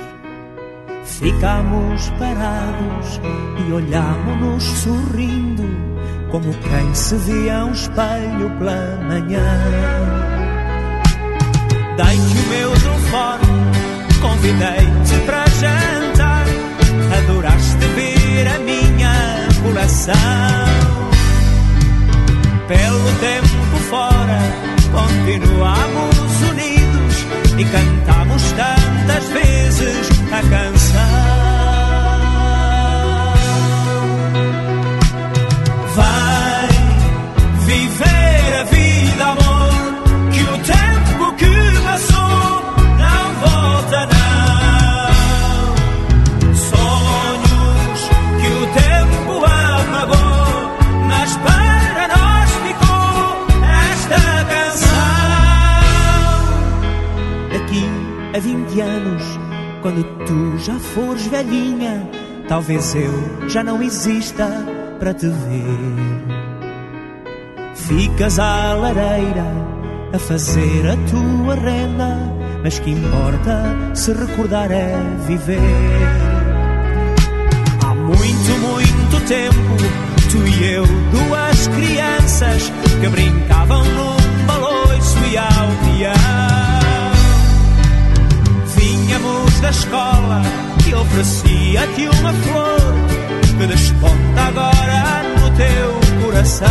Ficámos parados e olhámos-nos sorrindo, como quem se via um espelho pela manhã. Dei-te o meu telefone, convidei-te para jantar, adoraste ver a minha coleção. Pelo tempo fora, continuamos unidos e cantamos tantas vezes a canção. Vai viver a vida, amor, que o tempo que passou não volta, não. Sonhos que o tempo apagou, mas para nós ficou esta canção. Daqui a vinte anos, quando tu já fores velhinha, talvez eu já não exista para te ver. Ficas à lareira a fazer a tua renda, mas que importa se recordar é viver. Há muito, muito tempo, tu e eu, duas crianças que brincavam num baloiço e ao peão. Vinhamos da escola e oferecia-te uma flor que desponta agora no teu coração.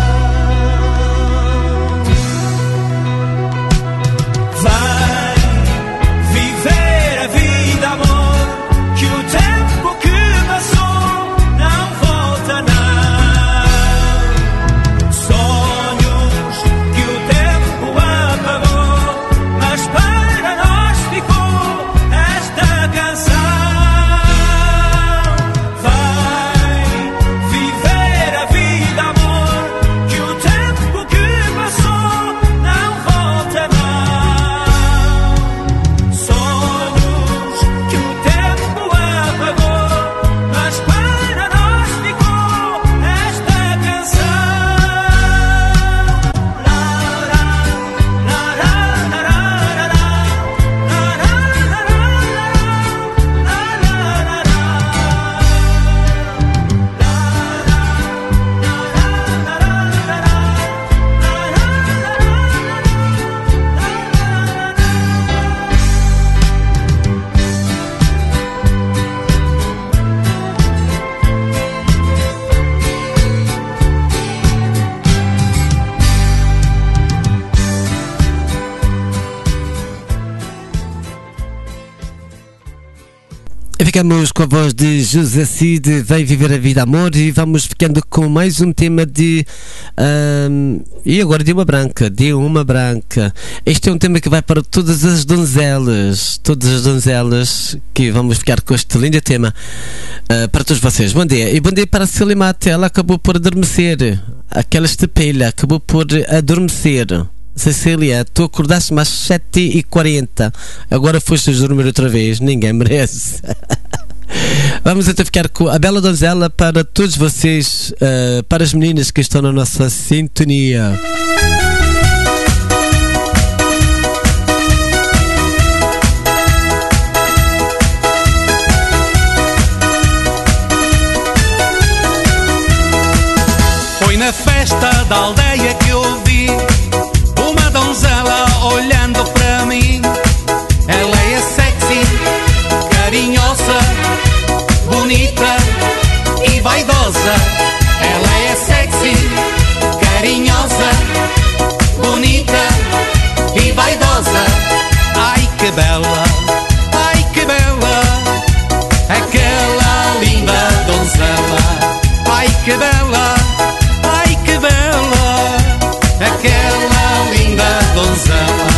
Vai viver a vida, amor, que o tempo que passou não volta, não. Sonhos que o tempo apagou, mas para nós ficou esta canção.
Ficamos com a voz de José Cid, Vem Viver a Vida, Amor, e vamos ficando com mais um tema de um, e agora de uma branca, de uma branca. Este é um tema que vai para todas as donzelas, todas as donzelas, que vamos ficar com este lindo tema uh, para todos vocês. Bom dia, e bom dia para a Cília Mate. Ela acabou por adormecer, aquela estepelha acabou por adormecer. Cecília, tu acordaste-me às sete e quarenta, agora foste dormir outra vez, ninguém merece. Vamos então ficar com a Bela Donzela para todos vocês, uh, para as meninas que estão na nossa sintonia.
Foi na festa da aldeia que eu vi uma donzela olhando para mim. Ela é sexy, carinhosa, bonita e vaidosa. Ela é sexy, carinhosa, bonita e vaidosa. Ai que bela, ai que bela, aquela linda donzela. Ai que bela, ai que bela, aquela linda donzela.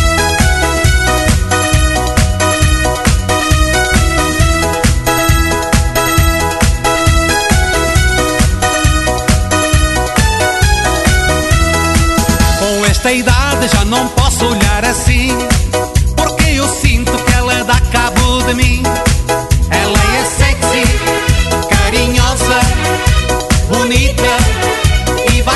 Com esta idade já não posso olhar assim, porque eu sinto que ela dá cabo de mim. Ela é sexy, carinhosa, bonita e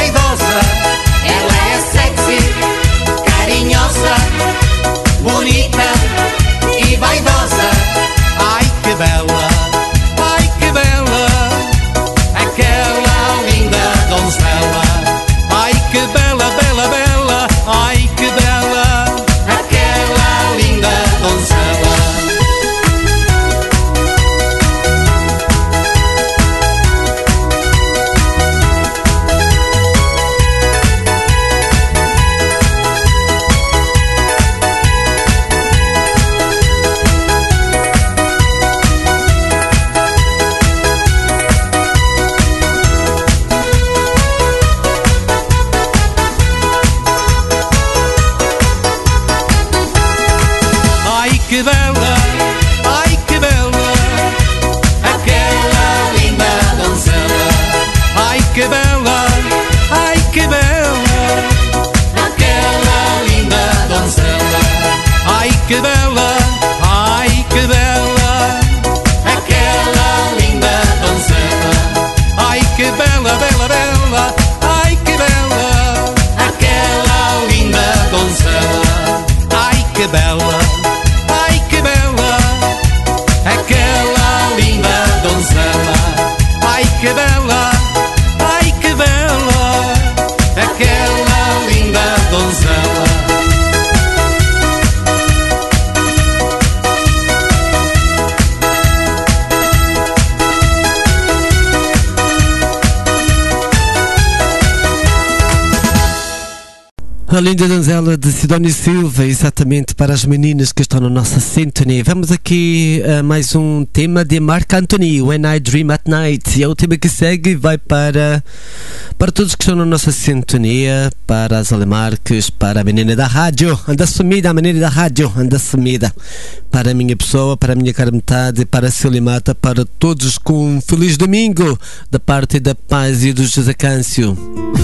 A linda donzela de Sidónio Silva, exatamente para as meninas que estão na nossa sintonia. Vamos aqui a mais um tema de Marc Anthony, When I Dream at Night. E é o tema que segue, vai para, para todos que estão na nossa sintonia, para as Alemarques, para a menina da rádio. Anda sumida, a menina da rádio, anda sumida. Para a minha pessoa, para a minha cara metade, para a Silimata, para todos com um feliz domingo, da parte da Paz e do José Câncio.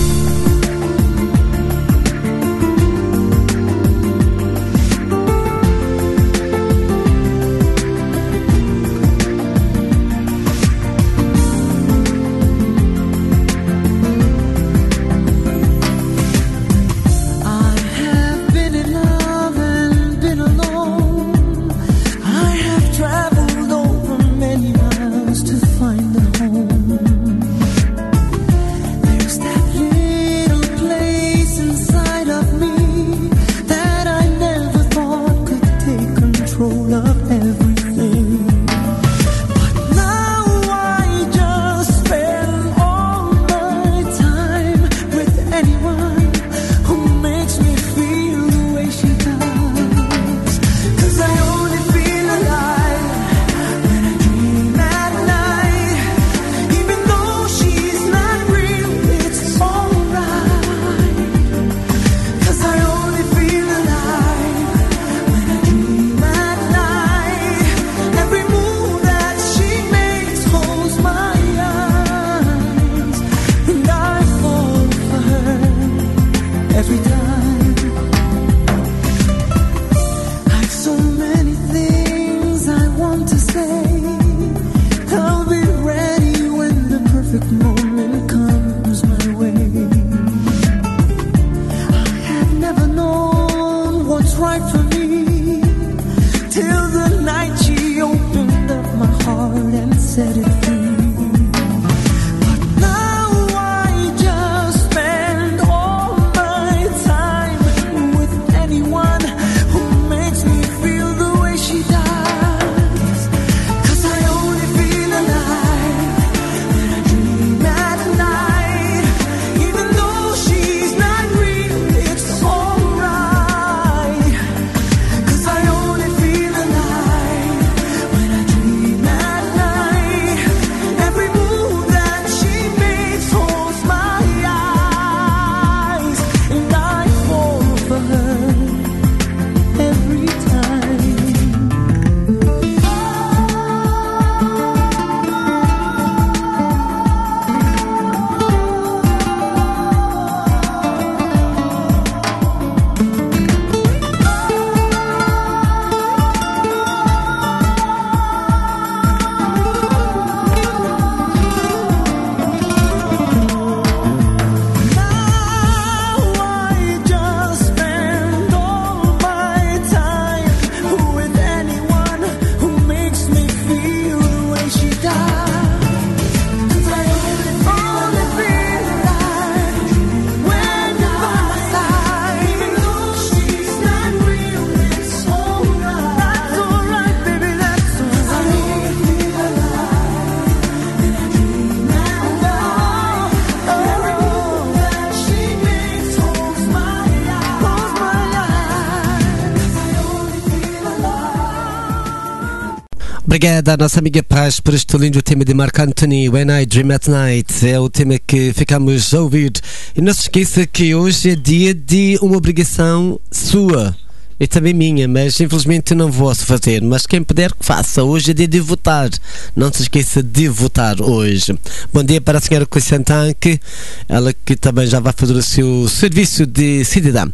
Obrigada à nossa amiga Paz por este lindo tema de Marc Anthony, When I Dream at Night. É o tema que ficamos a ouvir. E não se esqueça que hoje é dia de uma obrigação sua e também minha, mas infelizmente não vou fazer. Mas quem puder que faça. Hoje é dia de votar. Não se esqueça de votar hoje. Bom dia para a senhora Coissantanque, ela que também já vai fazer o seu serviço de cidadã.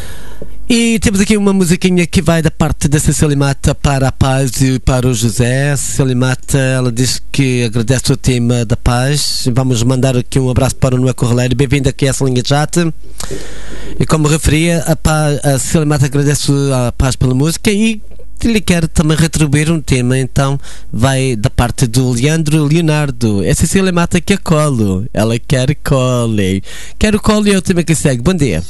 E temos aqui uma musiquinha que vai da parte da Cecília Mata para a Paz e para o José. Cecília Mata, ela diz que agradece o tema da Paz. Vamos mandar aqui um abraço para o Noé Correleiro. Bem-vindo aqui a essa linha de chat. E como referia, a, Paz, a Cecília Mata agradece a Paz pela música e lhe quer também retribuir um tema. Então vai da parte do Leandro Leonardo. É a Cecília Mata que a colo. Ela quer cole. Quero colo e é o tema que segue. Bom dia.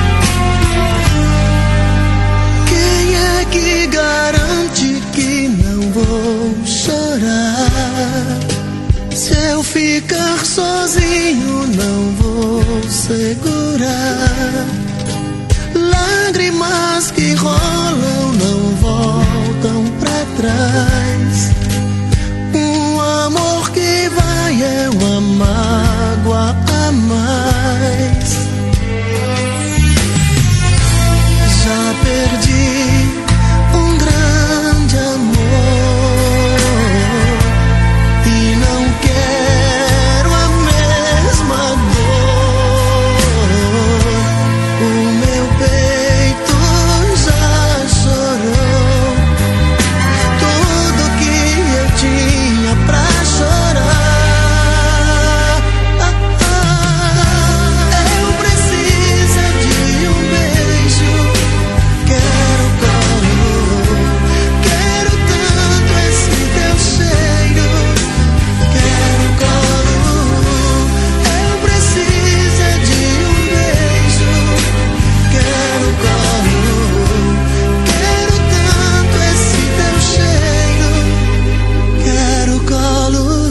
Quem é que garante que não não vou segurar. Lágrimas que rolam não voltam pra trás. Um amor que vai é uma mágoa a mais. Já perdi um grande amor e não quero a mesma dor. O meu peito já chorou tudo que eu tinha pra chorar. Eu preciso de um beijo, quero colo, quero tanto esse teu cheiro, quero colo. Eu preciso de um beijo, quero colo, quero tanto esse teu cheiro, quero colo.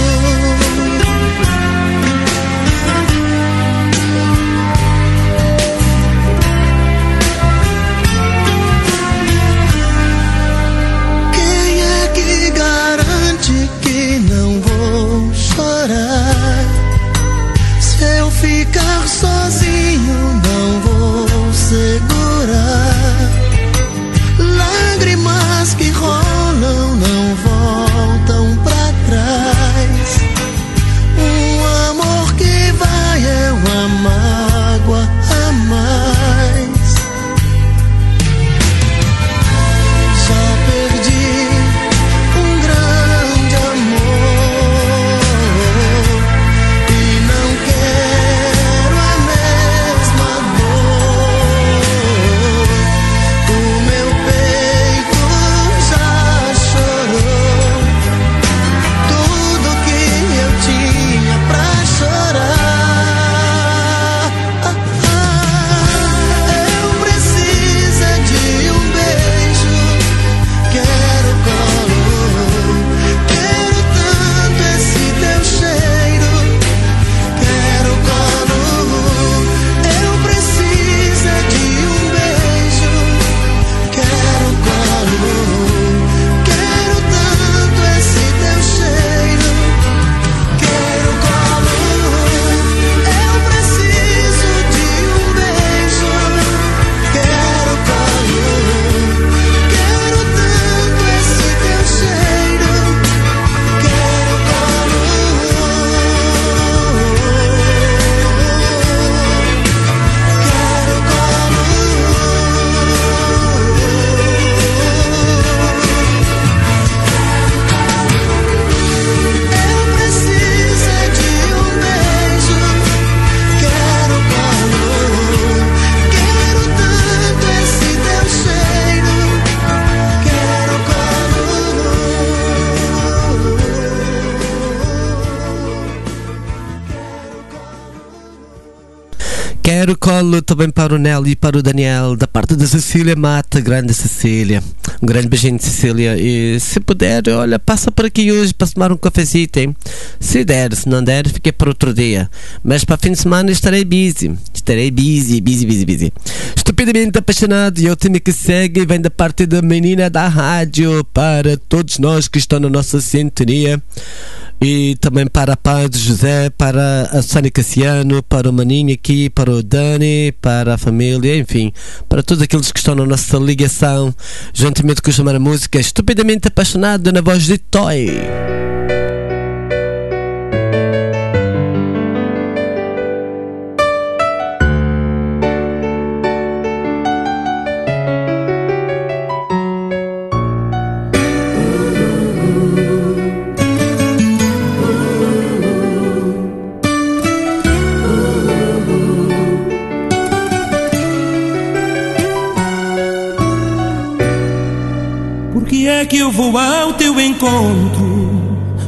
Quem é que garante que não vou chorar? Se eu ficar sozinho, não vou segurar. Lágrimas que rolam não voltam pra trás. Um amor que vai é uma mágoa a mais. Já perdi um grande amor e não quero a mesma dor. O meu peito já chorou tudo que eu tinha pra chorar. Eu preciso de um beijo, quero colo, quero tanto esse teu cheiro, quero colo. Eu preciso de um beijo, quero colo, quero tanto esse teu cheiro, quero colo. Eu preciso de um beijo, quero colo, quero tanto esse teu cheiro, quero Eu preciso de um beijo, quero colo, quero tanto esse teu cheiro, quero
Quero colo também para o Nelly e para o Daniel, da parte da Cecília Mata, grande Cecília. Um grande beijinho de Cecília. E se puder, olha, passa por aqui hoje para tomar um cafezito, hein? Se der, se não der, fiquei para outro dia. Mas para fim de semana estarei busy. Estarei busy, busy, busy, busy. Estupidamente apaixonado, e o time que segue vem da parte da menina da rádio, para todos nós que estão na nossa sintonia. E também para a Pai de José, para a Sônia Cassiano, para o Maninho aqui, para o Dani, para a família, enfim, para todos aqueles que estão na nossa ligação, juntamente com o chamar a música Estupidamente Apaixonado, na voz de Toy.
Por que é que eu vou ao teu encontro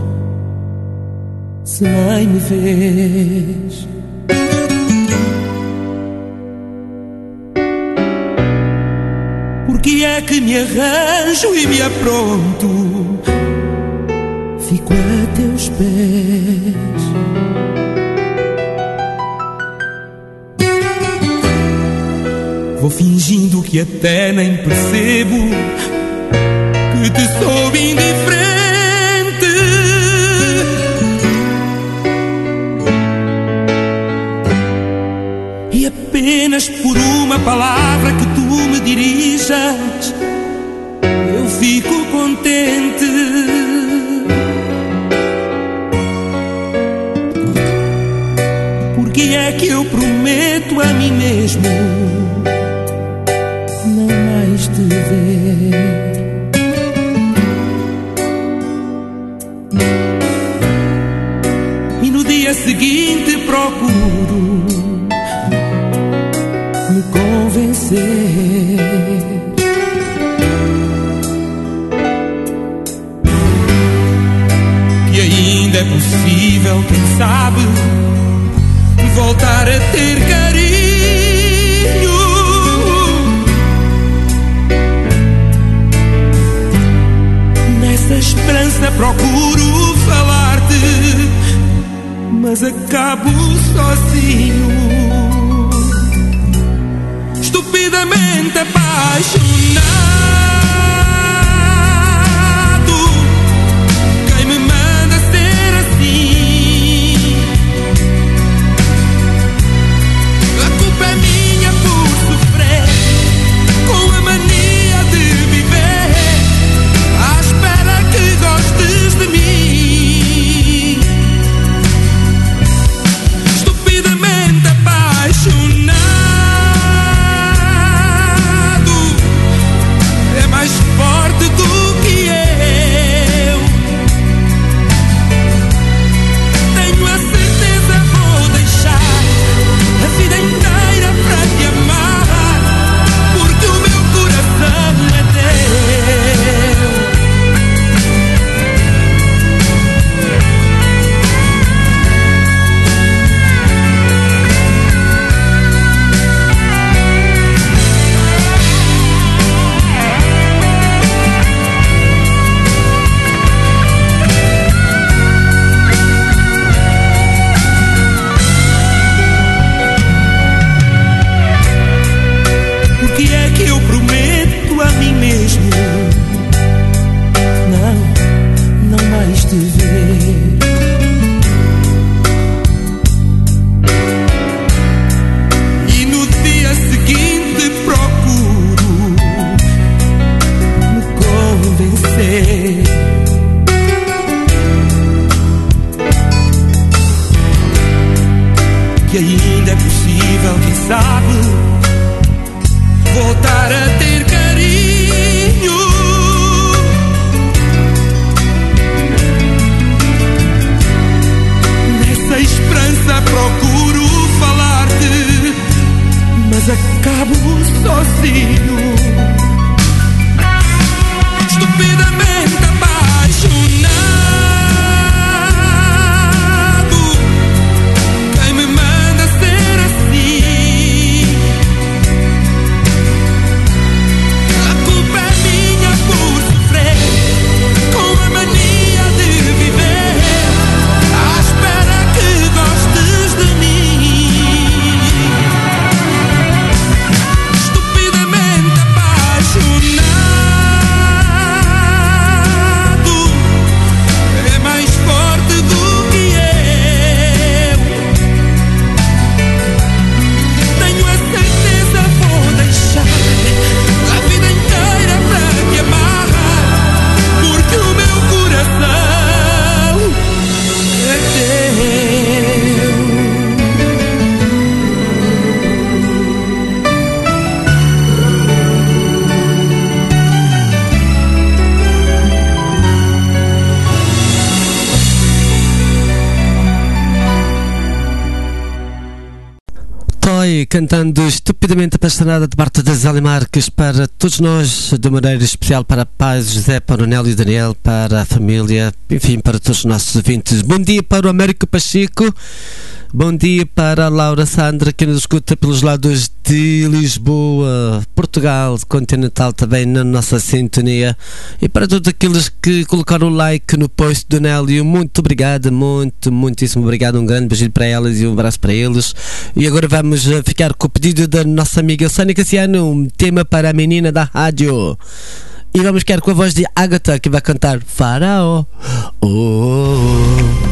sem me vês? Por que é que me arranjo e me apronto, fico a teus pés? Vou fingindo que até nem percebo que te sou indiferente. E apenas por uma palavra que tu me dirijas eu fico contente. Porque é que eu prometo a mim mesmo não mais te ver. E no dia seguinte procuro me convencer que ainda é possível, quem sabe, voltar a ter carinho. Nessa esperança procuro falar-te, mas acabo sozinho, estupidamente apaixonado. Quem me manda ser assim? A culpa é minha por sofrer com a mania de viver à espera que gostes de mim. Estupidamente apaixonado. É mais forte do que eu. Tenho a certeza, vou deixar a vida inteira para te amar, porque o meu coração é teu. Porque é que eu prometo a mim mesmo não, não mais te ver. E no dia seguinte procuro me convencer que ainda é possível, quem sabe, voltar a ter carinho. Nessa esperança procuro falar-te, mas acabo sozinho, estupidamente apaixonado. Quem me manda ser assim? A culpa é minha por sofrer com a mania de viver à espera que gostes de mim. Estupidamente apaixonado. É mais forte do que eu. Tenho a certeza, vou deixar a vida inteira para te amar, porque o meu coração é teu.
Toy cantando Estupidamente Apaixonada de parte da Zélia Marques para todos nós, de maneira especial para a paz, José, para o Nélio e Daniel, para a família, enfim, para todos os nossos ouvintes. Bom dia para o Américo Pacheco, Bom dia para a Laura Sandra, que nos escuta pelos lados de Lisboa, Portugal, continental, também na nossa sintonia. E para todos aqueles que colocaram o like no post do Nélio, muito obrigado, muito, muitíssimo obrigado. Um grande beijinho para elas e um abraço para eles. E agora vamos ficar com o pedido da nossa amiga Sónia Cassiano, um tema para a menina da rádio. E vamos ficar com a voz de Agatha, que vai cantar Faraó. Oh, oh, oh.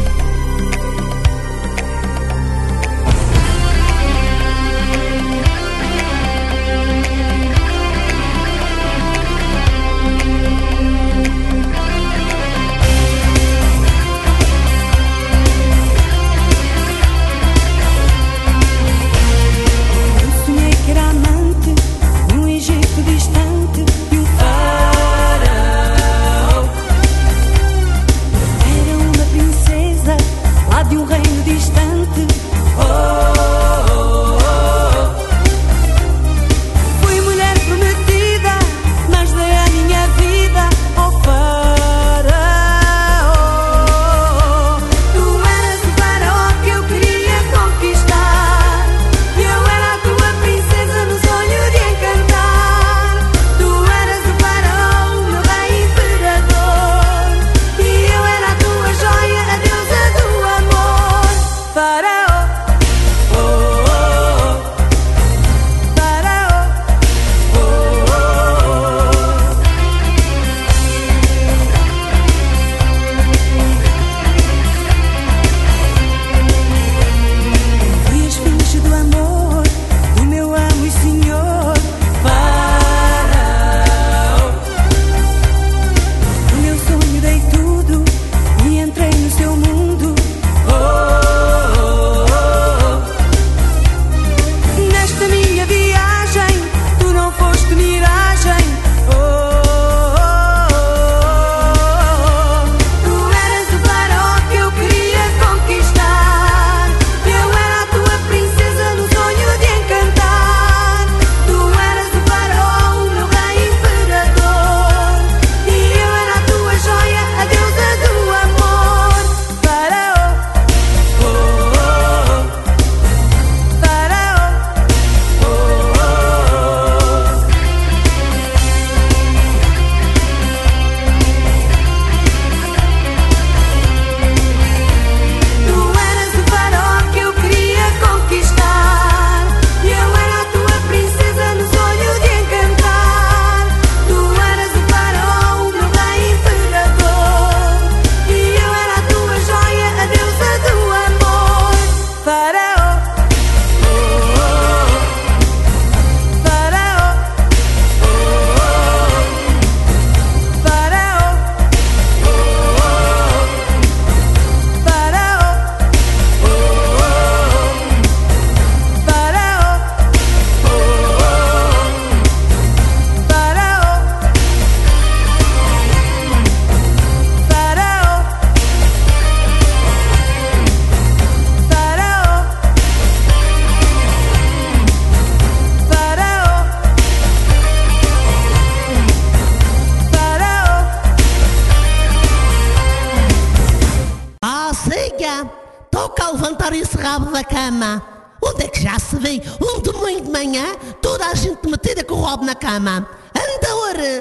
Toca a levantar esse rabo da cama. Onde é que já se vê um domingo de manhã toda a gente metida com o rabo na cama? Anda, ora!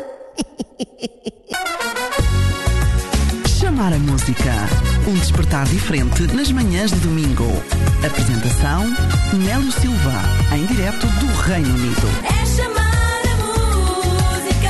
Chamar a música. Um despertar diferente nas manhãs de domingo. Apresentação: Nélio Silva, em direto do Reino Unido.
É chamar a música.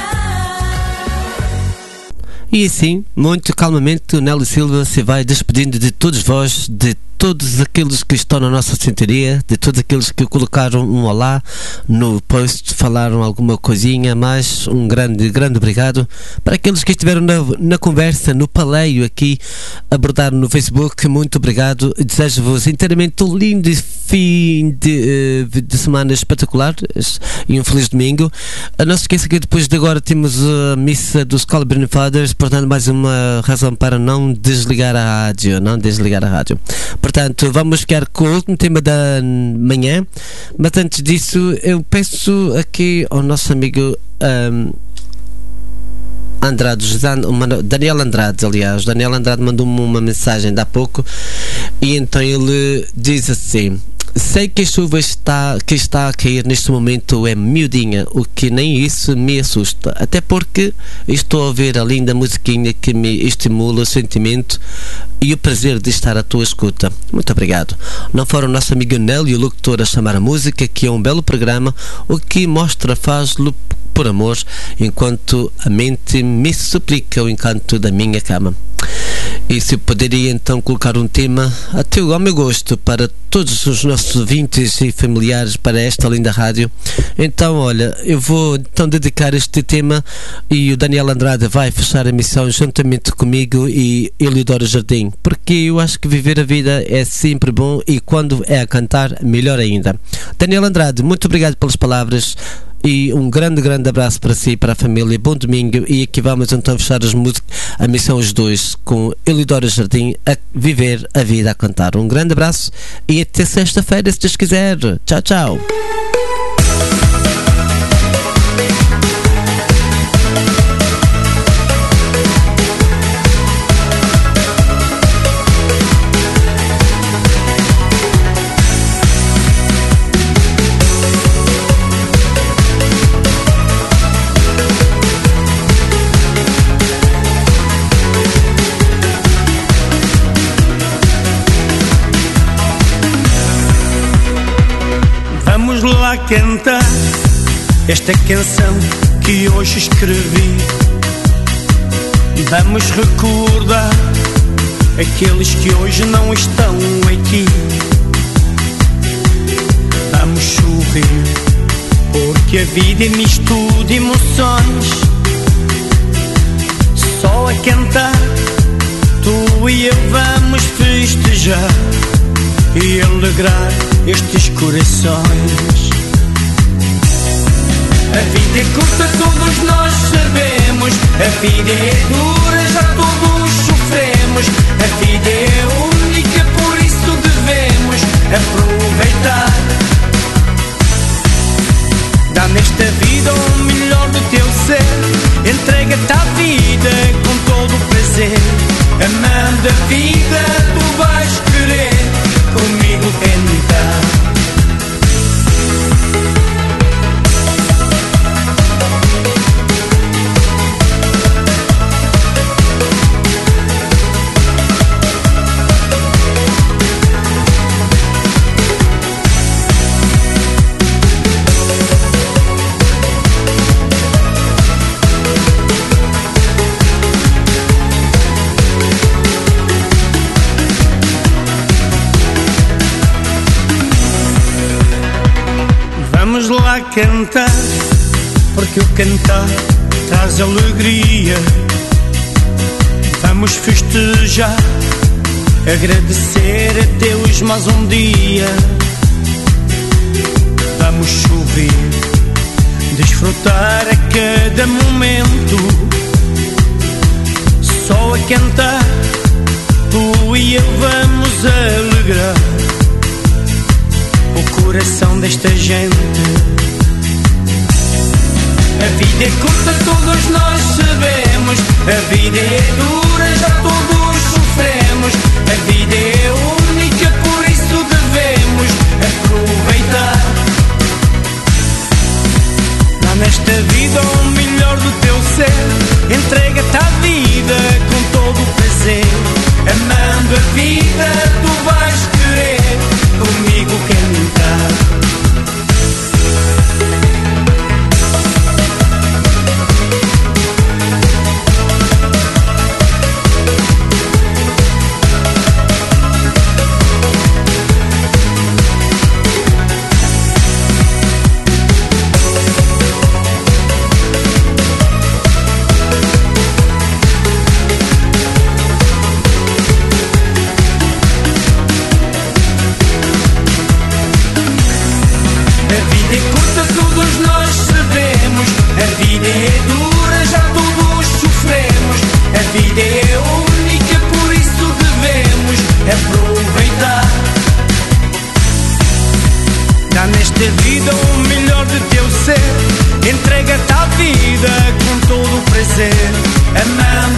E assim, muito calmamente, o Nélio Silva se vai despedindo de todos vós, de todos aqueles que estão na nossa sintonia, de todos aqueles que colocaram um olá no post, falaram alguma coisinha, mas um grande, grande obrigado. Para aqueles que estiveram na, na conversa, no paleio aqui, abordaram no Facebook, muito obrigado. Desejo-vos inteiramente um lindo fim de, de semana espetacular e um feliz domingo. Não se esqueça que depois de agora temos a missa dos Calvary Fathers, portanto mais uma razão para não desligar a rádio, não desligar a rádio. Portanto, vamos ficar com o último tema da manhã, mas antes disso eu peço aqui ao nosso amigo um, Andrade, Daniel Andrade, aliás, Daniel Andrade mandou-me uma mensagem de há pouco e então ele diz assim: sei que a chuva está, que está a cair neste momento é miudinha, o que nem isso me assusta, até porque estou a ouvir a linda musiquinha que me estimula o sentimento e o prazer de estar à tua escuta. Muito obrigado. Não fora o nosso amigo Nélio, o locutor, a chamar a música, que é um belo programa, o que mostra, faz-lo por amor, enquanto a mente me suplica o encanto da minha cama. E se poderia então colocar um tema a teu, ao meu gosto, para todos os nossos ouvintes e familiares, para esta linda rádio, então olha, eu vou então dedicar este tema e o Daniel Andrade vai fechar a missão juntamente comigo e Elidoro Jardim, porque eu acho que viver a vida é sempre bom e quando é a cantar, melhor ainda. Daniel Andrade, muito obrigado pelas palavras. E um grande, grande abraço para si e para a família. Bom domingo. E aqui vamos então fechar as músicas, a missão os dois, com Elidoro Jardim, a viver a vida a cantar. Um grande abraço e até sexta-feira, se Deus quiser. Tchau, tchau.
Lá cantar esta canção que hoje escrevi. Vamos recordar aqueles que hoje não estão aqui. Vamos sorrir, porque a vida é misto de emoções. Só a cantar, tu e eu vamos festejar e alegrar estes corações. A vida é curta, todos nós sabemos. A vida é dura, já todos sofremos. A vida é única, por isso devemos aproveitar. Dá nesta vida o melhor do teu ser. Entrega-te à vida com todo o prazer. Amando a vida, tu vais querer comigo cantar. Vamos lá cantar, porque o cantar traz alegria. Vamos festejar, agradecer a Deus mais um dia. Vamos sorrir, desfrutar a cada momento. Só a cantar, tu e eu vamos alegrar o coração desta gente. A vida é curta, todos nós sabemos. A vida é dura, já todos sofremos. A vida é única, por isso devemos aproveitar. Dá nesta vida o melhor do teu ser. Entrega-te à vida com todo o prazer. Amando a vida, tu vais querer comigo cantar. Nesta vida o melhor de teu ser. Entrega-te à vida com todo o prazer, amando